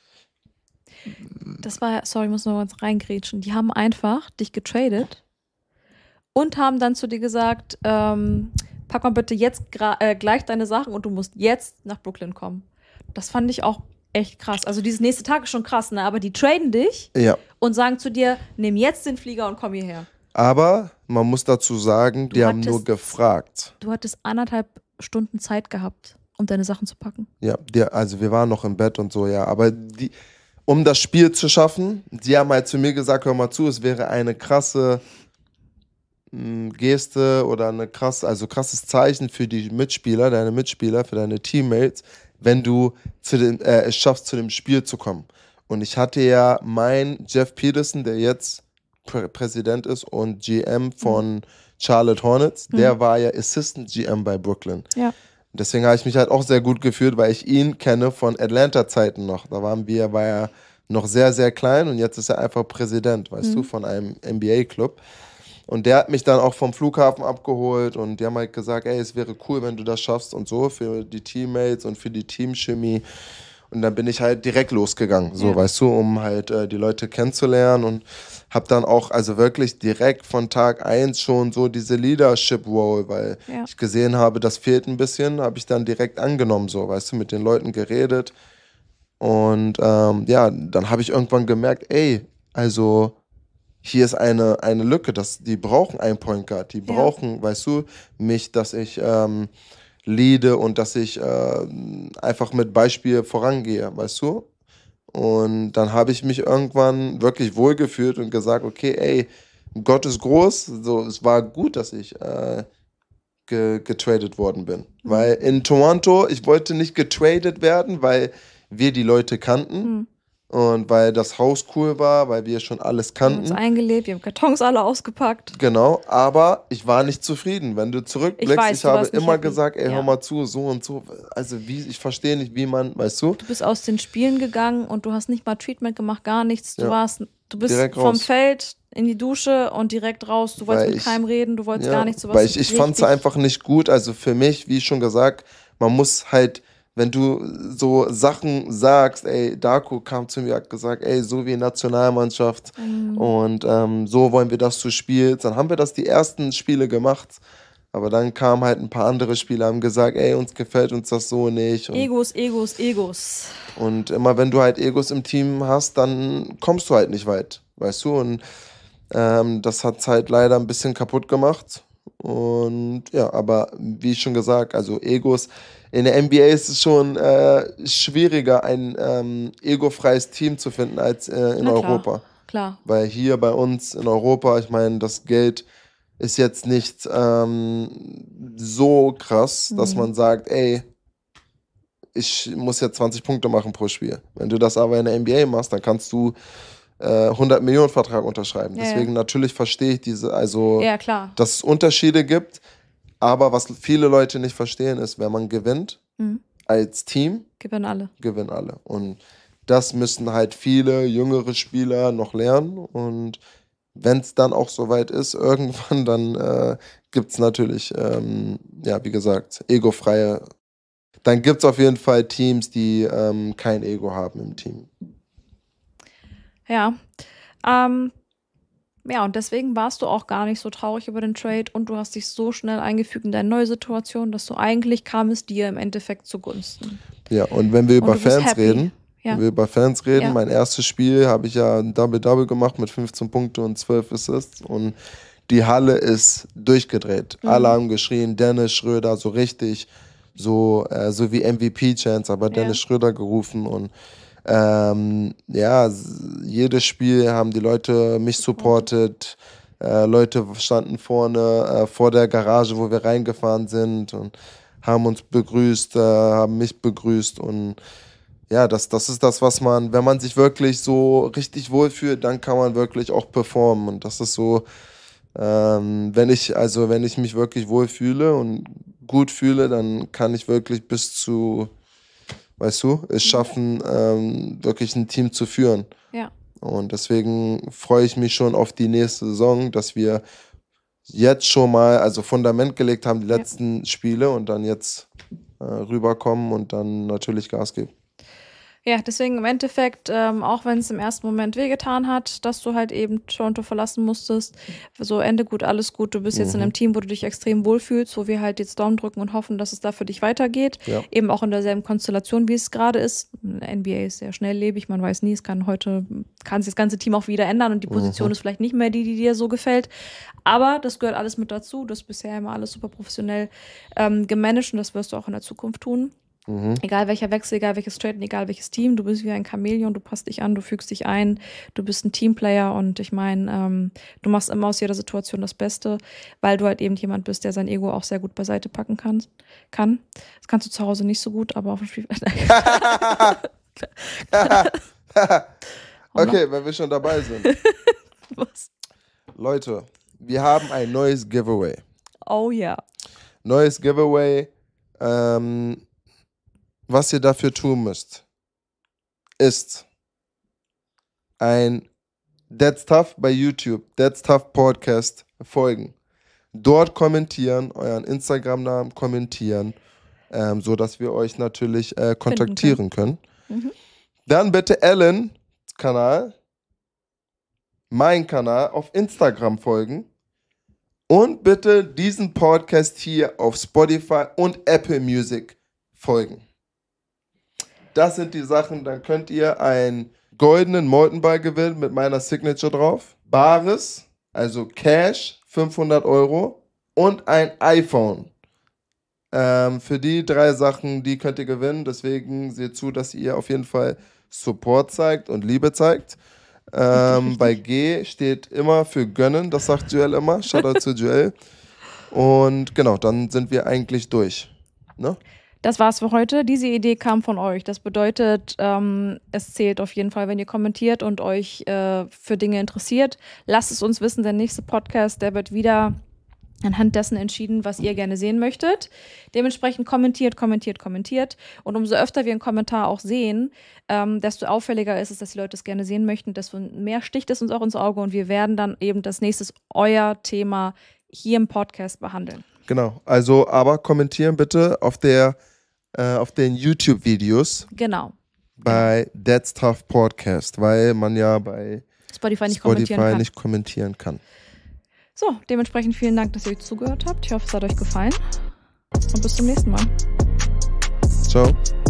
S2: Das war, sorry, ich muss noch was reingrätschen. Die haben einfach dich getradet und haben dann zu dir gesagt, pack mal bitte jetzt gleich deine Sachen und du musst jetzt nach Brooklyn kommen. Das fand ich auch echt krass. Also dieses nächste Tag ist schon krass, ne? Aber die traden dich und sagen zu dir, nimm jetzt den Flieger und komm hierher.
S1: Aber man muss dazu sagen, die haben nur gefragt.
S2: Du hattest 1,5 Stunden Zeit gehabt, um deine Sachen zu packen.
S1: Ja, also wir waren noch im Bett und so, ja. Aber um das Spiel zu schaffen, die haben halt zu mir gesagt, hör mal zu, es wäre eine krasse Geste oder krasses Zeichen für die Mitspieler, deine Mitspieler, für deine Teammates, wenn du es schaffst, zu dem Spiel zu kommen. Und ich hatte ja Jeff Peterson, der jetzt Präsident ist und GM von Charlotte Hornets, der war ja Assistant GM bei Brooklyn. Ja. Deswegen habe ich mich halt auch sehr gut gefühlt, weil ich ihn kenne von Atlanta-Zeiten noch. Da war er noch sehr, sehr klein und jetzt ist er einfach Präsident, weißt du, von einem NBA-Club. Und der hat mich dann auch vom Flughafen abgeholt und die haben halt gesagt, ey, es wäre cool, wenn du das schaffst und so für die Teammates und für die Teamchemie. Und dann bin ich halt direkt losgegangen, so,
S2: Ja.
S1: weißt du, um halt die Leute kennenzulernen und habe dann auch, also wirklich direkt von Tag 1 schon so diese Leadership-Role, weil
S2: Ja.
S1: ich gesehen habe, das fehlt ein bisschen, habe ich dann direkt angenommen, so, weißt du, mit den Leuten geredet. Und ja, dann habe ich irgendwann gemerkt, ey, also hier ist eine Lücke, die brauchen einen Point Guard, die
S2: Ja.
S1: brauchen, weißt du, mich, dass ich leade und dass ich einfach mit Beispiel vorangehe, weißt du? Und dann habe ich mich irgendwann wirklich wohlgefühlt und gesagt, okay, ey, Gott ist groß, so, es war gut, dass ich getradet worden bin. Weil in Toronto, ich wollte nicht getradet werden, weil wir die Leute kannten und weil das Haus cool war, weil wir schon alles
S2: Wir haben uns
S1: kannten.
S2: eingelebt, wir haben Kartons alle ausgepackt.
S1: Genau, aber ich war nicht zufrieden. Wenn du
S2: Ich
S1: zurückblickst,
S2: weiß,
S1: ich
S2: du
S1: habe
S2: warst nicht
S1: immer
S2: happy.
S1: gesagt, ey, hör
S2: Ja.
S1: mal zu, so und so. Also ich verstehe nicht, wie man, weißt du?
S2: Du bist aus den Spielen gegangen und du hast nicht mal Treatment gemacht, gar nichts. Du
S1: Ja.
S2: bist
S1: Direkt
S2: vom
S1: raus.
S2: Feld in die Dusche und direkt raus. Du wolltest
S1: Weil
S2: mit keinem reden, du wolltest
S1: ja,
S2: gar nichts. Du
S1: weil
S2: warst
S1: ich fand es
S2: richtig-
S1: einfach nicht gut. Also für mich, wie schon gesagt, man muss halt, wenn du so Sachen sagst, ey, Darko kam zu mir, hat gesagt, ey, so wie Nationalmannschaft und so wollen wir, dass du spielst. Dann haben wir das die ersten Spiele gemacht. Aber dann kamen halt ein paar andere Spieler, haben gesagt, ey, uns gefällt uns das so nicht. Und
S2: Egos.
S1: Und immer wenn du halt Egos im Team hast, dann kommst du halt nicht weit, weißt du? Und das hat es halt leider ein bisschen kaputt gemacht. Und ja, aber wie schon gesagt, also Egos, in der NBA ist es schon schwieriger, ein egofreies Team zu finden als in
S2: Na klar.
S1: Europa.
S2: Klar.
S1: Weil hier bei uns in Europa, ich meine, das Geld ist jetzt nicht so krass, dass man sagt, ey, ich muss jetzt 20 Punkte machen pro Spiel. Wenn du das aber in der NBA machst, dann kannst du 100 Millionen Vertrag unterschreiben.
S2: Ja,
S1: Deswegen natürlich verstehe ich
S2: Ja, klar.
S1: dass es Unterschiede gibt. Aber was viele Leute nicht verstehen, ist, wenn man gewinnt als Team,
S2: Gewinnen alle.
S1: gewinnen alle. Und das müssen halt viele jüngere Spieler noch lernen. Und wenn es dann auch soweit ist, irgendwann, dann gibt es natürlich, ja, wie gesagt, egofreie. Dann gibt es auf jeden Fall Teams, die kein Ego haben im Team.
S2: Ja. Ja, und deswegen warst du auch gar nicht so traurig über den Trade und du hast dich so schnell eingefügt in deine neue Situation, dass du eigentlich kam es dir im Endeffekt zugunsten.
S1: Ja, und wenn wir über
S2: du bist
S1: Fans
S2: happy.
S1: reden,
S2: Ja.
S1: wenn wir über Fans reden,
S2: Ja.
S1: mein erstes Spiel habe ich ja ein Double-Double gemacht mit 15 Punkte und 12 Assists und die Halle ist durchgedreht. Alle haben geschrien, Dennis Schröder, so richtig, so wie MVP-Chance, aber Dennis Schröder gerufen und ja, jedes Spiel haben die Leute mich supportet. Leute standen vorne vor der Garage, wo wir reingefahren sind und haben uns begrüßt, haben mich begrüßt und ja, das ist das, was man, wenn man sich wirklich so richtig wohlfühlt, dann kann man wirklich auch performen und das ist so, wenn ich mich wirklich wohlfühle und gut fühle, dann kann ich wirklich bis zu, weißt du, es schaffen, wirklich ein Team zu führen.
S2: Ja.
S1: Und deswegen freue ich mich schon auf die nächste Saison, dass wir jetzt schon mal, also Fundament gelegt haben, die letzten Spiele und dann jetzt rüberkommen und dann natürlich Gas geben.
S2: Ja, deswegen im Endeffekt, auch wenn es im ersten Moment wehgetan hat, dass du halt eben Toronto verlassen musstest, so Ende gut, alles gut. Du bist jetzt in einem Team, wo du dich extrem wohlfühlst, wo wir halt jetzt Daumen drücken und hoffen, dass es da für dich weitergeht. Ja. Eben auch in derselben Konstellation, wie es gerade ist. NBA ist sehr schnelllebig, man weiß nie, kann sich das ganze Team auch wieder ändern und die Position ist vielleicht nicht mehr die dir so gefällt. Aber das gehört alles mit dazu. Du hast bisher immer alles super professionell gemanagt und das wirst du auch in der Zukunft tun. Egal welcher Wechsel, egal welches Trade, egal welches Team, du bist wie ein Chamäleon, du passt dich an, du fügst dich ein, du bist ein Teamplayer und ich meine, du machst immer aus jeder Situation das Beste, weil du halt eben jemand bist, der sein Ego auch sehr gut beiseite packen kann. Das kannst du zu Hause nicht so gut, aber auf dem Spielfeld.
S1: Okay, wenn wir schon dabei sind.
S2: Was?
S1: Leute, wir haben ein neues Giveaway.
S2: Oh ja.
S1: Neues Giveaway. Was ihr dafür tun müsst, ist ein That's Tough bei YouTube, That's Tough Podcast folgen. Dort kommentieren, euren Instagram-Namen kommentieren, sodass wir euch natürlich kontaktieren können. Dann bitte Ellen Kanal, mein Kanal auf Instagram folgen und bitte diesen Podcast hier auf Spotify und Apple Music folgen. Das sind die Sachen, dann könnt ihr einen goldenen Moltenball gewinnen mit meiner Signature drauf, Bares, also Cash, 500 € und ein iPhone. Für die 3 Sachen, die könnt ihr gewinnen, deswegen seht zu, dass ihr auf jeden Fall Support zeigt und Liebe zeigt. Bei G steht immer für gönnen, das sagt Joel immer. Shoutout zu Joel. Und genau, dann sind wir eigentlich durch. Ne?
S2: Das war's für heute. Diese Idee kam von euch. Das bedeutet, es zählt auf jeden Fall, wenn ihr kommentiert und euch für Dinge interessiert. Lasst es uns wissen, der nächste Podcast, der wird wieder anhand dessen entschieden, was ihr gerne sehen möchtet. Dementsprechend kommentiert. Und umso öfter wir einen Kommentar auch sehen, desto auffälliger ist es, dass die Leute es gerne sehen möchten, desto mehr sticht es uns auch ins Auge und wir werden dann eben das nächste euer Thema hier im Podcast behandeln.
S1: Genau, also aber kommentieren bitte auf den YouTube-Videos.
S2: Genau.
S1: Bei That's Tough Podcast, weil man ja bei
S2: Spotify nicht
S1: kommentieren kann.
S2: So, dementsprechend vielen Dank, dass ihr euch zugehört habt. Ich hoffe, es hat euch gefallen. Und bis zum nächsten Mal.
S1: Ciao.